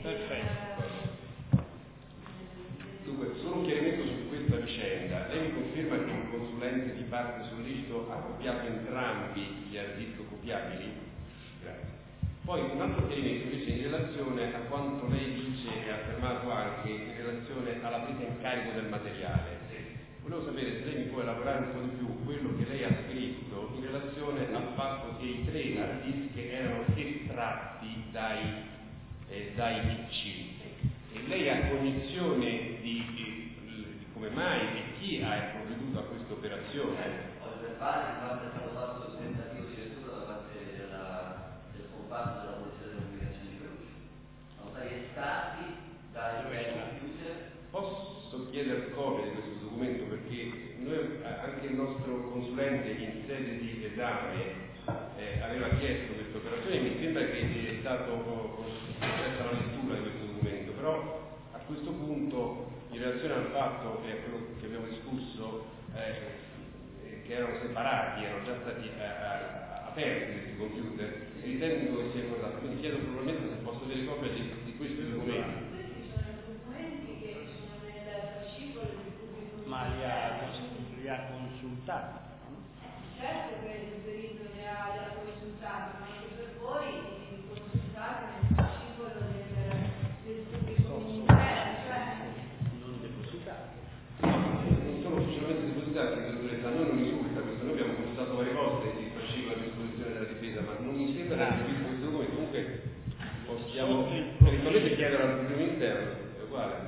Dunque, solo un chiarimento su questa vicenda. Lei mi conferma che un consulente di parte sollecito ha copiato entrambi gli hard disk copiabili? Grazie. Poi un altro chiarimento invece in relazione a quanto lei dice e ha affermato anche in relazione alla presa in carico del materiale. Volevo sapere se lei mi può elaborare un po' di più quello che lei ha scritto in relazione al fatto che i 3 hard disk erano estratti dai PC. E lei ha cognizione di come mai e chi ha provveduto a questa operazione? Ho il verbale di quanto è stato fatto il tentativo di lettura da parte del comparto della Polizia delle Comunicazioni di Perugia. Sono stati estratti dai computer. Posso chiedere copia di questo documento perché noi, anche il nostro consulente in sede di esame aveva chiesto questa operazione e mi sembra che è stato concessa la lettura di questo documento, però a questo punto in relazione al fatto che quello che abbiamo discusso che erano separati, erano già stati aperti questi computer e ritengo che sia importante. Quindi chiedo probabilmente se posso avere copia di questi documenti. Questi sono documenti che sono nel fascicolo del pubblico. Ma li ha consultati? Certo che il perito li ha consultati, ma anche per voi consultati nel fascicolo del pubblico ministero, cioè Non depositati. Non sono ufficialmente depositati, a noi non risulta questo, noi abbiamo consultato varie volte il fascicolo a disposizione della difesa, ma non mi sembra di aver visto questo documento. Comunque possiamo eventualmente chiedere al pubblico ministero, è uguale.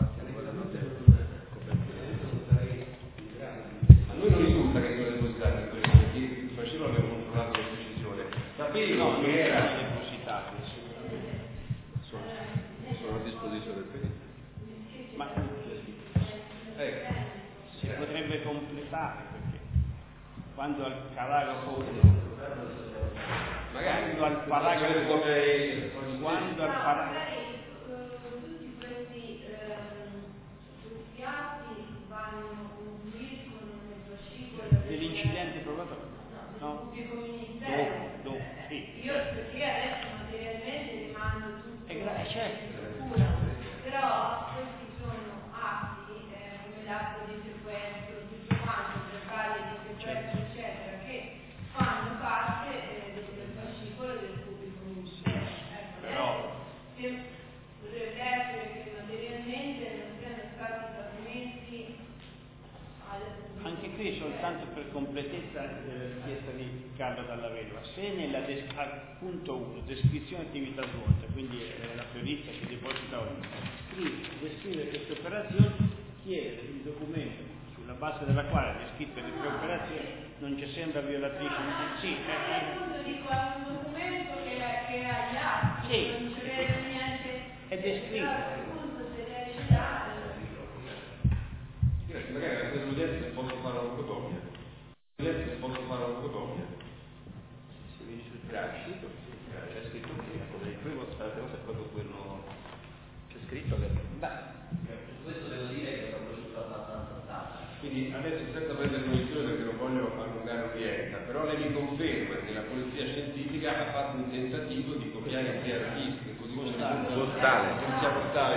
A noi non risulta che sono depositati, perché il fascicolo l'abbiamo controllato con precisione. Sapevo che era depositati. Sono a disposizione del perito. Ma si potrebbe completare, perché quando al paragrafo 1 magari quando al paragrafo tutti questi atti confluiscono nel fascicolo dell'incidente probatorio, no? pubblico ministero. Dopo, sì. Perché adesso materialmente li mando tutti certo. però questi sono atti come l'atto di sequestro, tutto quanto, verbale di sequestro, eccetera, che fanno parte del fascicolo del pubblico ministero. Però Potrebbe essere che materialmente non siano stati trasmessi al pubblico. anche qui soltanto per completezza richiesta di Carlo Dalla Vedova, se nella al punto 1 descrizione attività svolte, quindi la periodista che deposita oggi descrive queste operazioni, chiede il documento sulla base della quale descritte le tre operazioni non ci sembra violatrice sì, appunto dico è un documento che ha gli atti, sì, non ci vede niente, è descritto. appunto se lei ci dà magari a questa udienza posso fare una fotocopia. Grazie. C'è scritto che il primo stato è proprio quello c'è scritto che Questo devo dire che è una procedura abbastanza stanca. Quindi adesso senza prendere posizione perché non voglio allungare l'udienza, però lei mi conferma che la polizia scientifica ha fatto un tentativo di copiare i tre archivi, così come Postale. la polizia postale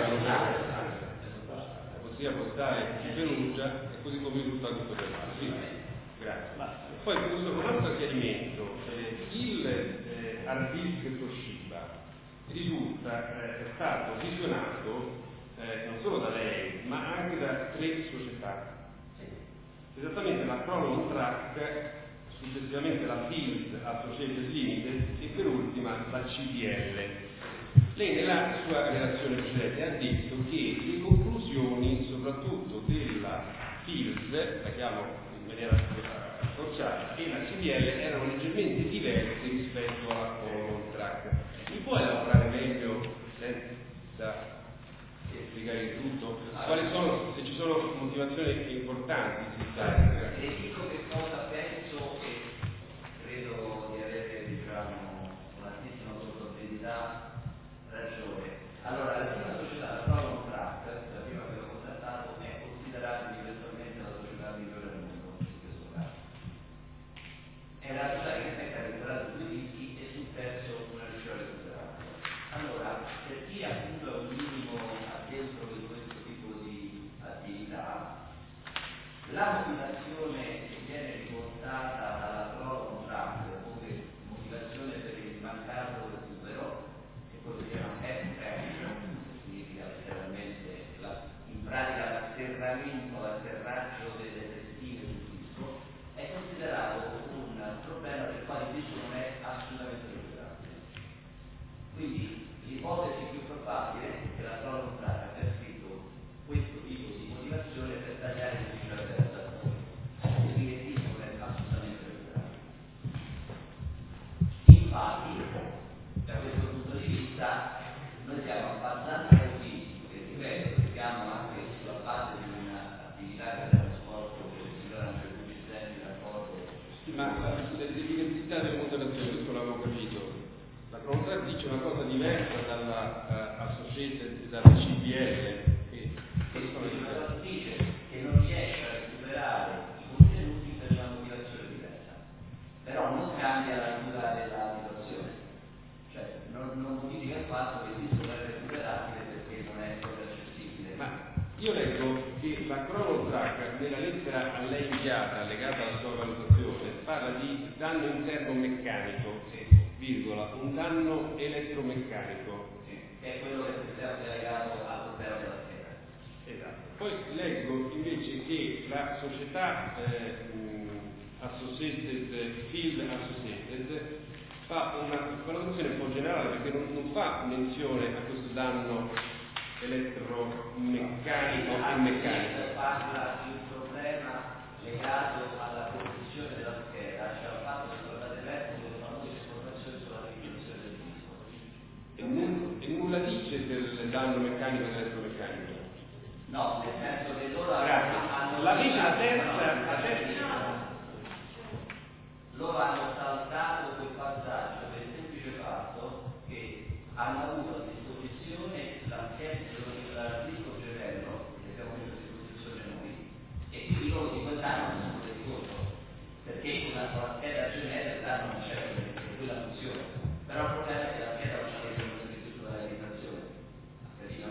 la polizia postale di Perugia e così come risulta tutto per male. Sì, grazie. Poi questo un altro chiarimento, il hard disk Toshiba risulta è stato visionato non solo da lei ma anche da tre società, esattamente la Chronon Track, successivamente la Field Associated Limited e per ultima la CDL. Lei nella sua relazione precedente ha detto che le conclusioni soprattutto della Field, la chiamo in maniera accorciata, e la CDL erano leggermente diverse rispetto alla Chronon Track. Mi può elaborare meglio senza spiegare il tutto? Quali sono, se ci sono motivazioni importanti Le dico che cosa penso e credo di avere un'altissima probabilità ragione. Allora, la prima società, la Chronon Track, la prima che ho contattato, è considerata universalmente la società migliore al mondo in questo caso. È la società che mette a recuperare due dischi e sul terzo una riuscita a recuperare. Allora, per chi appunto è un minimo addentro di questo tipo di attività, la motivazione che viene riportata dalla Chronon Track come motivazione per il mancato recupero, che quello si chiama F-Action, significa letteralmente in pratica l'atterraggio delle testine sul disco, è considerato un problema del quale il disco non è assolutamente recuperabile. Quindi l'ipotesi più probabile è che la Chronon Track abbia scritto questo tipo di motivazione per tagliare il disco da noi, quindi il disco non è assolutamente recuperabile. Infatti, da questo punto di vista, noi siamo abbastanza ottimisti, che ripeto, siamo anche sulla base di un'attività che abbiamo svolto per il signore Angelino Ciccelli, d'accordo. Ma l'identità delle motivazioni, questo l'avevo capito. La Chronon Track dice una cosa diversa dalla Associated, dalla CDL. Dice che non riesce a recuperare i contenuti per una motivazione diversa, però non cambia la legata alla sua valutazione, parla di danno interno meccanico, virgola, un danno elettromeccanico. Che è quello che stiamo legato al problema della scheda. Esatto. Poi leggo invece che la società Field Associated fa una valutazione un po' generale, perché non fa menzione a questo danno elettromeccanico e meccanico. Parla di un problema legato alla composizione della scheda, cioè al fatto che sono state emerse delle famose informazioni sulla definizione del disco. E nulla dice del danno meccanico e elettromeccanico. No, nel senso che loro hanno la dice la terza. Loro hanno saltato quel passaggio per il semplice fatto che hanno avuto a disposizione il disco gemello che abbiamo messo a disposizione noi, e quindi loro di quel danno non sono resi conto, perché una scheda gemella il danno non c'era per quella funzione, però il problema è che la scheda non c'era sulla realizzazione, capito?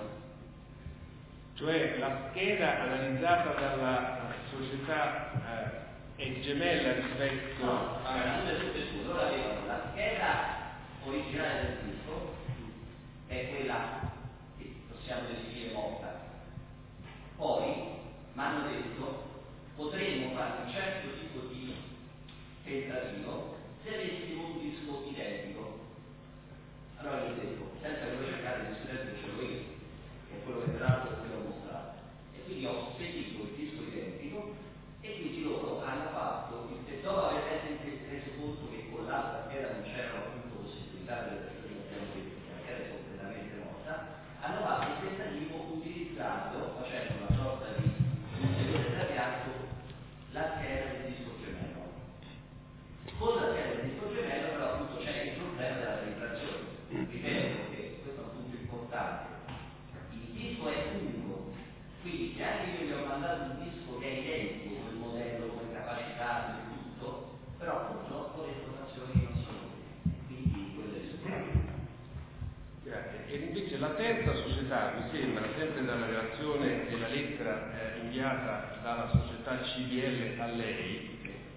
Cioè la scheda analizzata dalla società è gemella rispetto loro avevano la scheda originale del disco, è quella che possiamo definire morta. Poi mi hanno detto potremmo fare un certo tipo di tentativo se avessimo un disco identico. Allora gli ho detto, senza che voi cercate di disco ce l'ho io, che è quello che peraltro vi ho mostrato, e quindi ho spedito il disco identico, e quindi loro hanno fatto, dopo aver reso conto che con l'altra scheda non c'erano appunto possibilità per le abbiamo detto che la scheda è completamente morta, hanno fatto il tentativo utilizzando, facendo una sorta di ulteriore trapianto, la scheda del disco gemello. Con la scheda del disco gemello però appunto c'è il problema della penetrazione. Ripeto che questo è un punto importante. Il disco è unico, quindi se anche io gli ho mandato un disco che è identico come modello, come capacità, come tutto, però purtroppo le informazioni non sono quindi quello è il problema. Grazie. E invece la terza società, mi sembra, sempre dalla relazione della lettera inviata dalla società CBL a lei,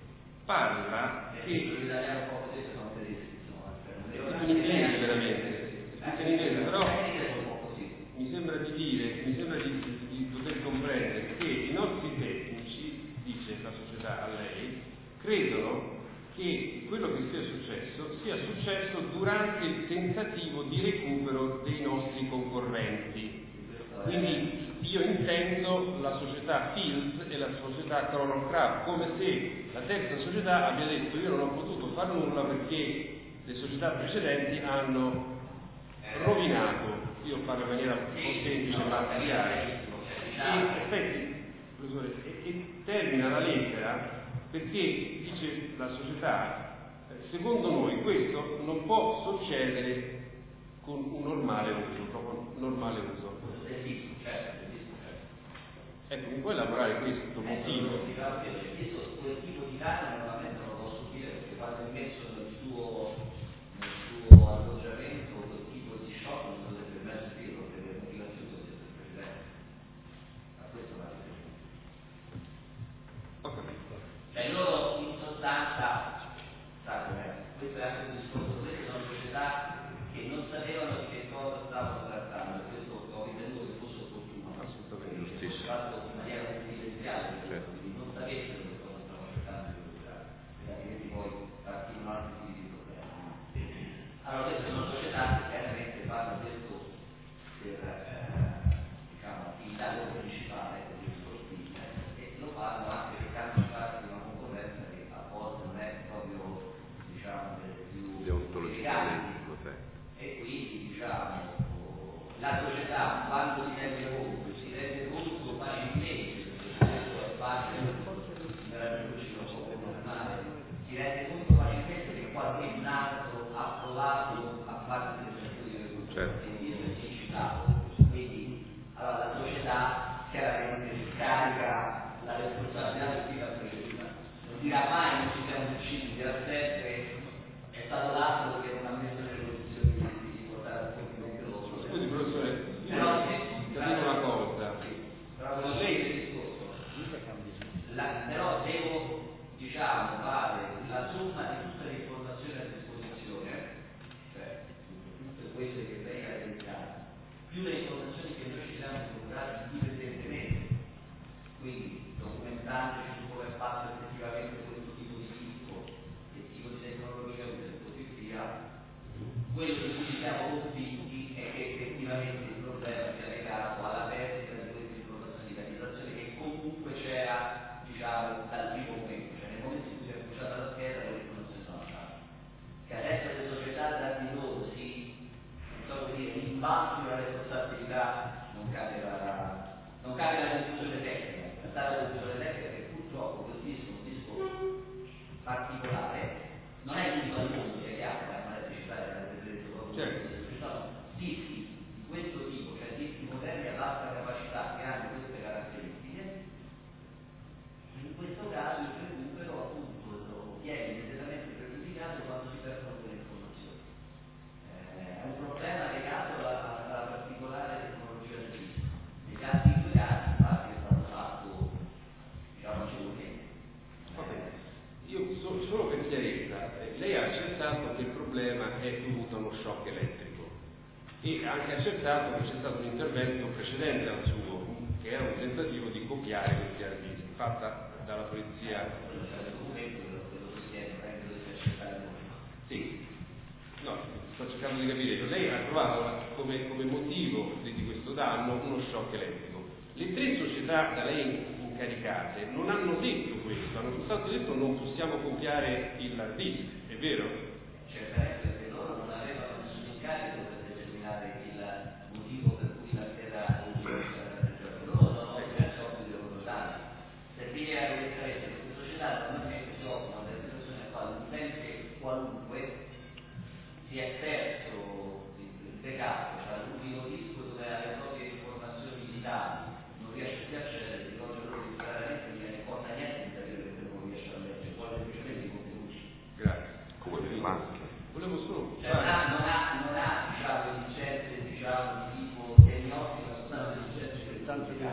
parla che l'italiano poco detto sono tedeschi, insomma, in inglese veramente, scritto in inglese, però mi sembra di poter comprendere che i nostri tecnici, dice la società a lei, credono che quello che sia successo durante il tentativo di recupero dei nostri concorrenti. Quindi io intendo la società Fields e la società Chronocraft, come se la terza società abbia detto io non ho potuto far nulla perché le società precedenti hanno rovinato, io parlo in maniera un po' semplice ma chiara, e termina la lettera perché dice la società, secondo noi questo non può succedere con un normale uso, proprio normale uso. Ecco, mi puoi elaborare questo motivo? Quel tipo di danno normalmente non lo posso dire perché quando è messo nel suo alloggiamento quel tipo di shock non potrebbe mai subirlo perché le motivazioni sono sempre precedenti. A questo va riferito. Ho capito. Cioè loro in sostanza, questo è anche un discorso, queste sono società che non sapevano di che cosa stavano trattando, e questo ho ritenuto che fosse opportuno. Assolutamente giustissimo. Fatto in maniera confidenziale, quindi non sapessero che cosa stavano cercando di recuperare, perché altrimenti poi partivano altri tipi di problemi. Allora queste sono società che chiaramente fanno questo per attività loro principale, e lo fanno anche cercando di farsi una concorrenza che a volte non è proprio delle più eleganti. E quindi la società quando si rende conto facilmente, perché questo è parte della luce, si rende conto facilmente che qualcun altro ha provato a fare delle cose che citato. Quindi allora la società chiaramente si carica la responsabilità di prima. Non dirà mai non ci siamo riusciti, dirà sempre è stato l'altro che non ha messo nelle condizioni di portare a compimento loro. Scusi professore, io Però dico una cosa. però lei il discorso. Però devo accertato che il problema è dovuto a uno shock elettrico e ha anche accertato che c'è stato un intervento precedente al suo, che era un tentativo di copiare questi hard disk, fatta dalla polizia. Sì, no, sto cercando di capire. Lei ha trovato come motivo di questo danno uno shock elettrico. Le 3 società da lei incaricate non hanno detto questo, hanno soltanto detto non possiamo copiare il hard disk, è vero? Certamente, perché loro non avevano nessun incarico per determinare il motivo per cui la scheda loro non hanno senso di volontari. Servire a queste società normalmente si occupano delle situazioni nelle quali un utente qualunque si è perso il backup, cioè l'ultimo disco dove ha le proprie informazioni vitali, non riesce più a accedere, ti ricordo loro che chiaramente non ne importa niente di sapere perché non riesce a leggere, vuole semplicemente i contenuti. Grazie. Come le macchine? Volevo solo. Cioè, non ha diciamo licenze diciamo di tipo diagnostico, ma sono licenze tanto di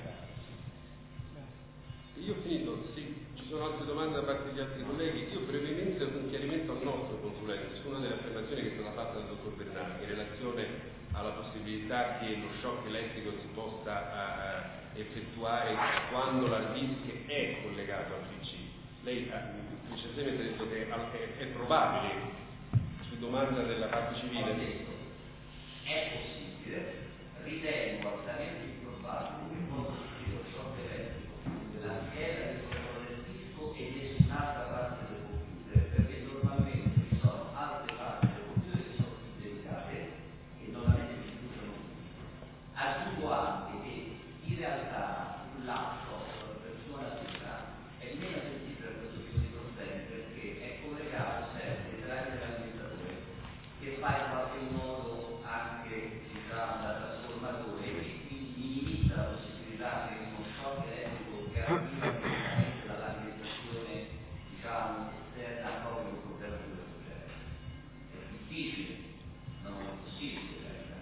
Io ho finito, sì, ci sono altre domande da parte di altri colleghi. Io brevemente un chiarimento al nostro consulente su una delle affermazioni che è stata fatta dal dottor Bernardi in relazione alla possibilità che lo shock elettrico si possa effettuare quando l'hard disk è collegato al PC. Lei recentemente ha detto che è probabile, su domanda della parte civile. È possibile, ritengo altamente improbabile che possa uscire lo shock elettrico della scheda di controllo del disco e nessun'altra parte del computer, perché normalmente ci sono altre parti del computer che sono più delicate e normalmente si bruciano più. Aggiungo anche che in realtà un laptop per sua natura è meno sensibile a questo tipo di problemi perché è collegato sempre tramite l'alimentatore che fa in qualche modo anche diciamo da trasformatore e quindi minimizza la possibilità che uno shock elettrico che arriva direttamente dall'alimentazione diciamo esterna proprio un problema di questo genere. È difficile, non è possibile.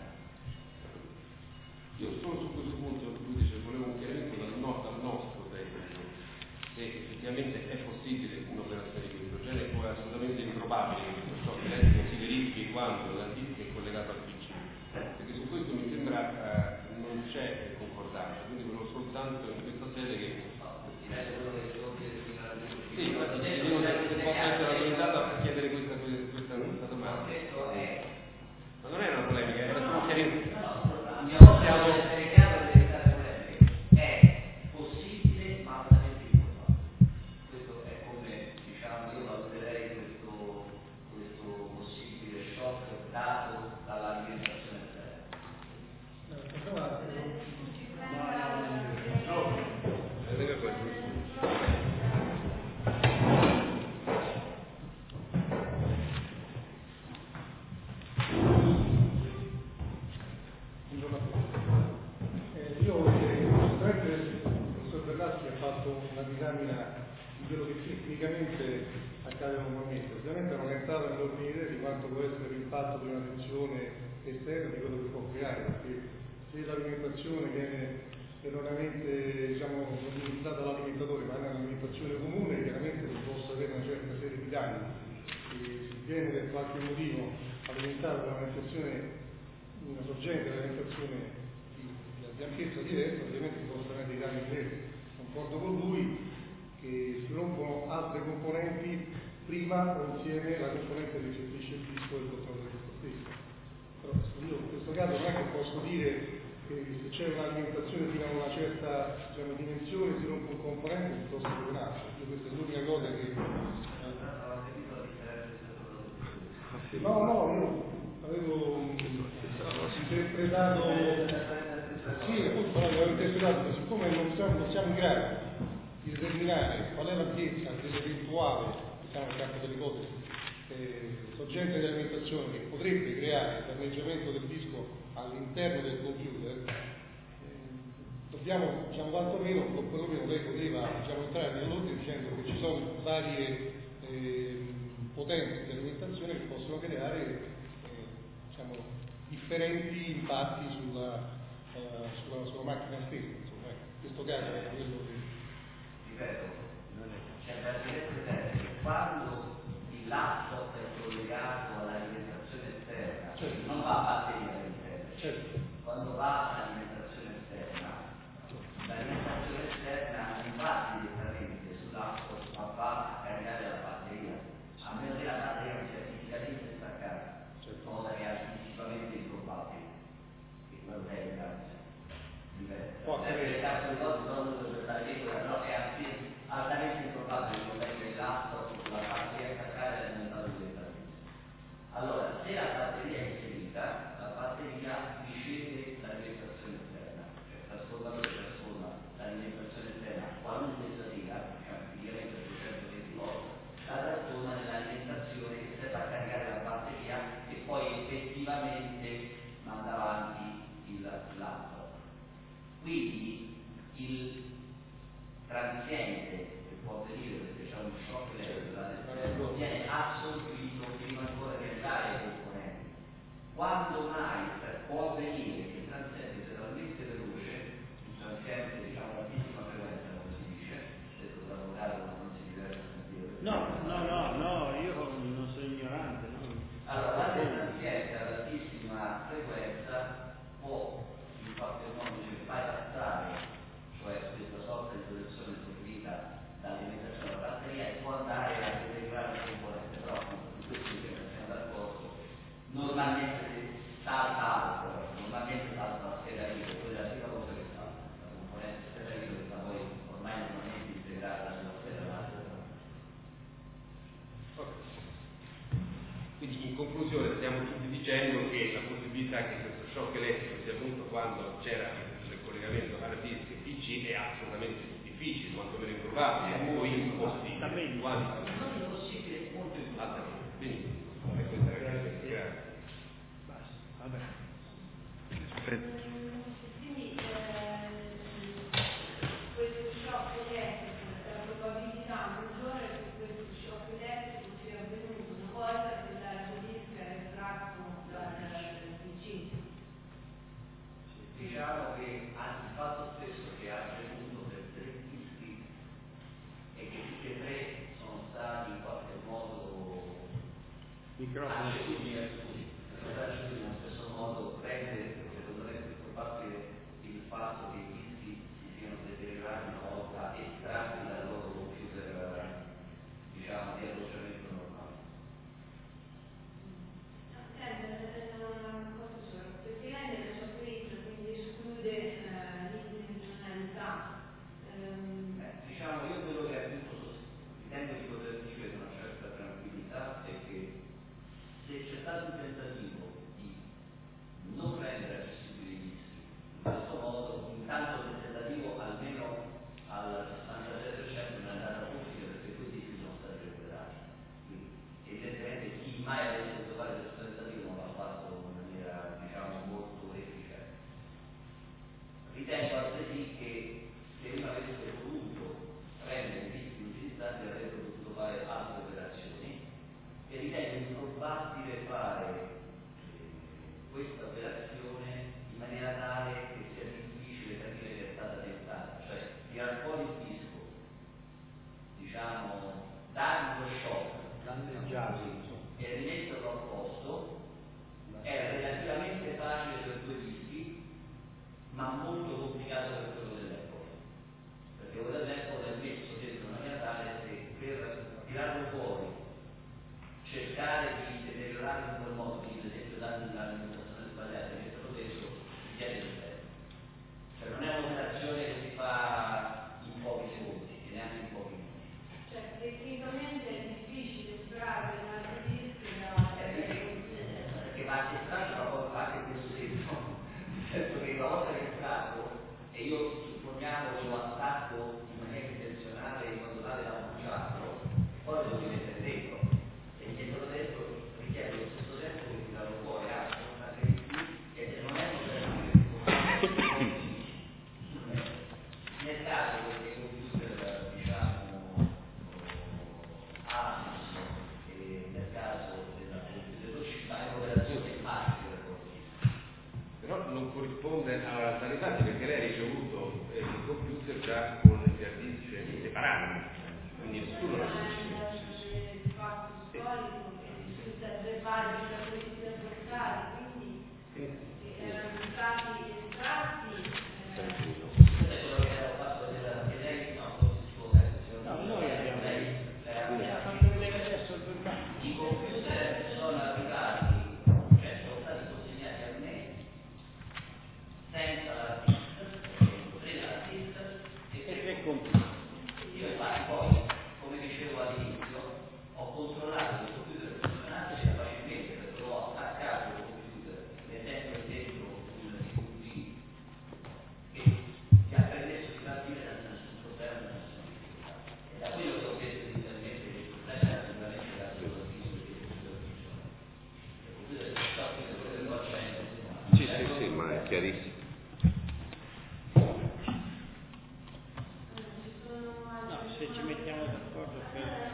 Io solo su questo punto, lui dice, volevo un chiarimento dal nostro tecnico, se effettivamente è possibile un'operazione di questo genere o è assolutamente improbabile che questo shock elettrico si verifichi quando l'hard disk è collegato al PC, perché su questo mi sembra non c'è concordanza, quindi volevo soltanto in questa sede che sì, io posso essere autorizzato a chiedere questa domanda. Ma non è una polemica, era solo un chiarimento. Essere chiaro delle state polemiche è possibile ma altamente improbabile. Questo è come diciamo io valuterei questo possibile shock dato dall'alimentazione esterna. Di quello che tecnicamente accade normalmente. Ovviamente non è entrato nell'ordine idea di quanto può essere l'impatto di una tensione esterna di quello che può creare, perché se l'alimentazione viene erroneamente diciamo utilizzata dall'alimentatore ma è un'alimentazione comune, chiaramente si possa avere una certa serie di danni. Se viene per qualche motivo alimentata da una sorgente dell'alimentazione di ampiezza diversa, ovviamente si possono avere dei danni diversi. Concordo con lui che si rompono altre componenti prima o insieme alla componente che gestisce il disco e il controllo del disco stesso. Però io in questo caso non è che posso dire che se c'è un'alimentazione fino a una certa dimensione si rompe un componente piuttosto che un altro. Io questa è l'unica cosa che io avevo interpretato l'avevo interpretato che siccome non siamo in grado di determinare qual è l'ampiezza dell'eventuale, diciamo nel campo dell'ipotesi, sorgente di alimentazione che potrebbe creare il danneggiamento del disco all'interno del computer, dobbiamo, quantomeno, o perlomeno lei poteva entrare nell'ordine dicendo che ci sono varie potenze di alimentazione che possono creare differenti impatti sulla macchina stessa. Insomma, in questo caso è quello che ripeto, c'è da dire che quando il laptop è nel caso di cose non però è altamente improbabile che venga il laptop sulla batteria attaccata e alimentata direttamente. Allora, se la batteria è inserita, la batteria riceve l'alimentazione esterna, cioè il trasformatore trasforma l'alimentazione esterna, qualunque essa sia, tipicamente 220 volt, la trasforma nell'alimentazione che serve a caricare la batteria e poi effettivamente manda avanti il laptop. Quindi il transiente che può avvenire perché c'è un shock elettrico viene assorbito prima ancora di andare ai componenti. Quando mai può avvenire che il transiente sia talmente veloce, un transiente diciamo ad altissima frequenza come si dice, detto dall'avvocato non si diverte sentire. No, io non sono ignorante. No? Allora, quando il transiente ad altissima frequenza può in qualche modo bypassare, cioè questa sorta di protezione fornita dall'alimentazione della batteria e può andare a integrare il componente, però di questo siamo d'accordo. Normalmente salta la scheda ISO, quella è la prima cosa che salta, la componente scheda ISO che sta poi ormai normalmente integrata nella scheda base. Quindi in conclusione stiamo tutti dicendo che la possibilità che questo shock elettrico sia venuto quando c'era il collegamento hard disk e PC è assolutamente difficile, quantomeno improbabile, o impossibile. Quasi non impossibile, molto improbabile. Benissimo. E questa è la grazie. Basta, vabbè. Quindi questo shock elettrico, la probabilità maggiore che questo shock elettrico sia avvenuto una volta che l'hard disk era estratto dal PC. Diciamo che anche il fatto stesso che ha avvenuto per 3 dischi e che tutti e 3 sono stati in qualche modo acceduti nello stesso modo rende secondo me più probabile il fatto che i dischi si siano deteriorati una volta estratti dal loro computer diciamo di alloggiamento normale. Perché lei nella sua crisi quindi esclude l'intenzionalità. Diciamo, io quello che appunto ritengo di poter dire con una certa tranquillità è che se c'è stato un tentativo di non rendere accessibili i dischi in questo modo, intanto il tentativo almeno al 66% non è andato a confine perché quei dischi sono stati recuperati. Quindi evidentemente chi mai avesse dovuto fare questo tentativo non l'ha fatto in maniera diciamo molto efficiente. Ritengo altresì che se uno avesse voluto prendere i dischi utilizzati avrebbe potuto fare altre operazioni e ritengo improbabile fare questa operazione in maniera tale che sia difficile capire che è stata tentata, cioè tirare fuori il disco, diciamo, dargli lo shock e rimetterlo a posto è relativamente facile per 2 dischi ma molto complicato per quello dell'Apple, perché quello dell'Apple è messo dentro una maniera tale che per tirarlo fuori, cercare di deteriorarlo in quel modo, quindi ad esempio dargli un'alimentazione sbagliata e metterlo dentro, richiede del tempo. Cioè non è un'operazione che si fa in pochi secondi e neanche in pochi minuti. Cioè tecnicamente è difficile estrarre un hard disk perché va estratto ma poi fa anche questo dentro. Nel senso che una volta che è estratto e io supponiamo che lo attacco in maniera intenzionale in modo tale da bruciarlo, poi lo devo mettere dentro e metterlo dentro richiede lo stesso tempo che tirarlo fuori, anche di più, e non è un nel caso dei computer diciamo Asus e nel caso dello Toshiba è un'operazione facile per loro. Però non corrisponde alla realtà perché lei ha ricevuto il computer già con gli hard disk separati, quindi nessuno l'ha il fatto storico che risulta verbali da questi avversari, quindi erano stati estratti. Noi abbiamo fatto vedere adesso il verbale. I computer sono arrivati, cioè sono stati consegnati a me senza la disk, chiarissimo. No, se ci mettiamo d'accordo per...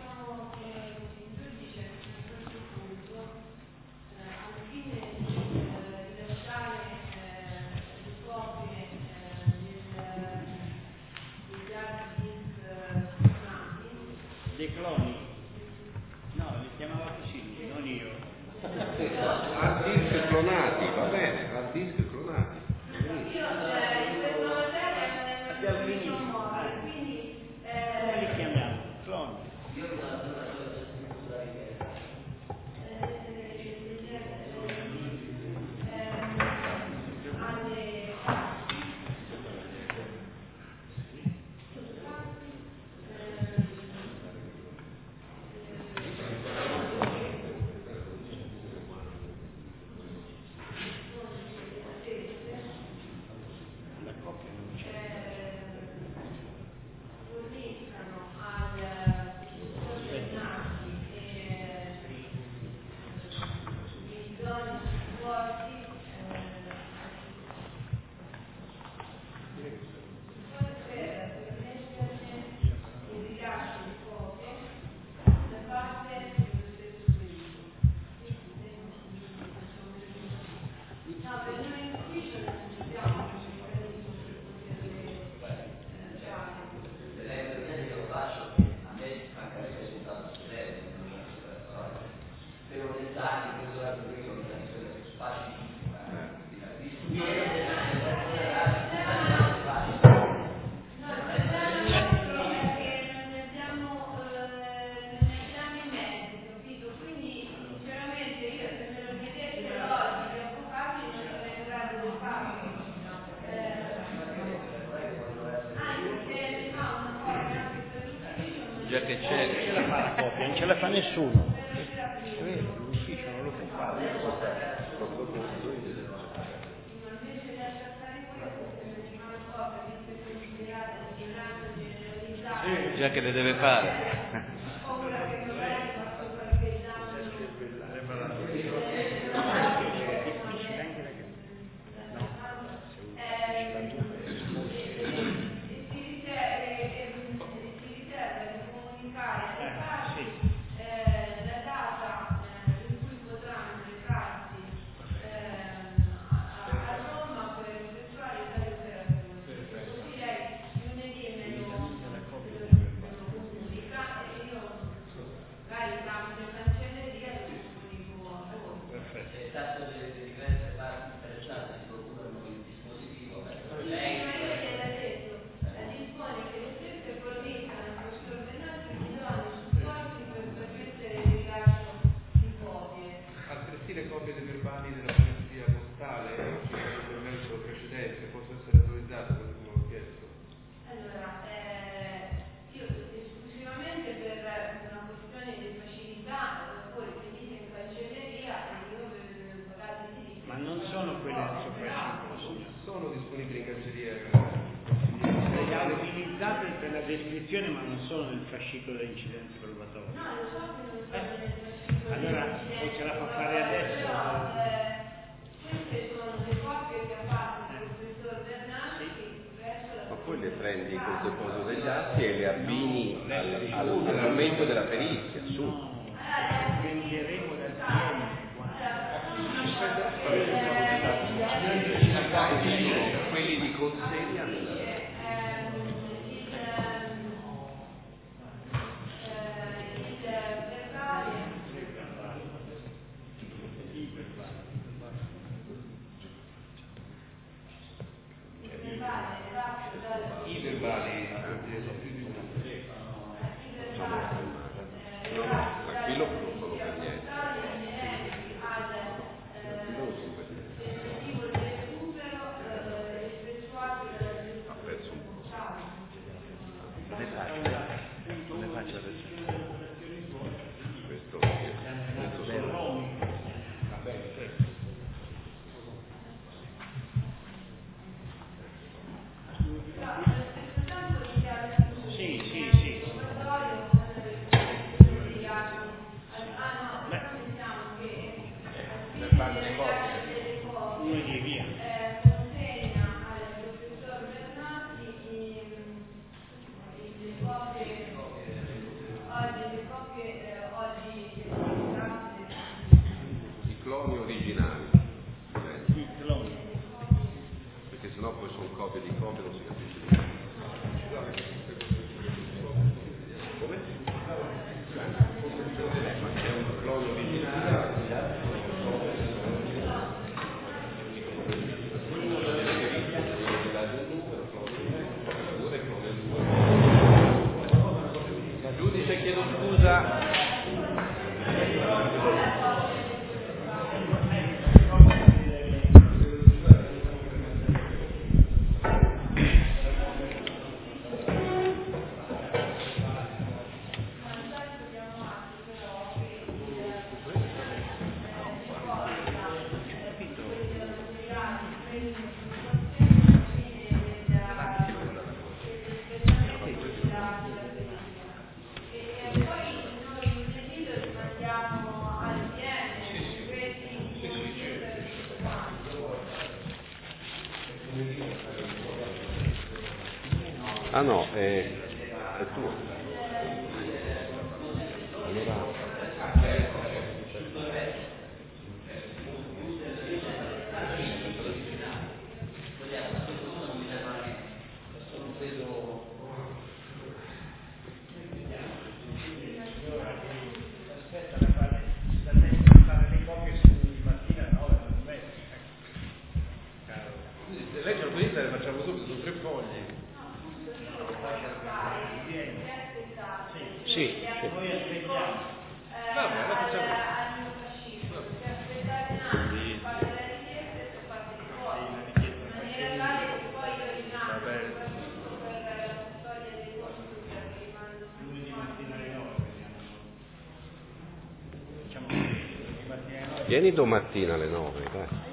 dei cloni? No, li chiamava così, non io. Hard disk clonati, va bene, hard disk clonati. Abbiamo finito. Come li chiamiamo? Cloni. Già che c'è. Non ce la fa la copia, non ce la fa nessuno. L'ufficio non lo può fare. Già che le deve fare. Ma non sono nel fascicolo dell'incidenza probatoria. Allora, o ce la fa fare adesso? Queste sono le copie che ha fatto il professor Bernaschi verso la... Ma poi le prendi il conteposo degli atti e le abbini al momento della perizia, su. Prenderemo dal PM. Quelli di consegna. I verbali Tranquillo, non sono per niente. Ha perso un po'. Non è facile adesso. Questo sono. Sì. le copie oggi certificate. I cloni originali. I cloni. Perché sennò poi sono copie di copie, non si capisce niente. Come? Ma c'è un clone originale. Giudice, chiedo scusa. Ah no, è tuo. Allora... Lei ce lo può dire, facciamo subito, sono 3 fogli. Sì, Noi aspettiamo. Vabbè, la facciamo. Lunedì mattina alle 9 vediamo. Facciamo lunedì mattina alle 9. Vieni domattina alle 9, dai.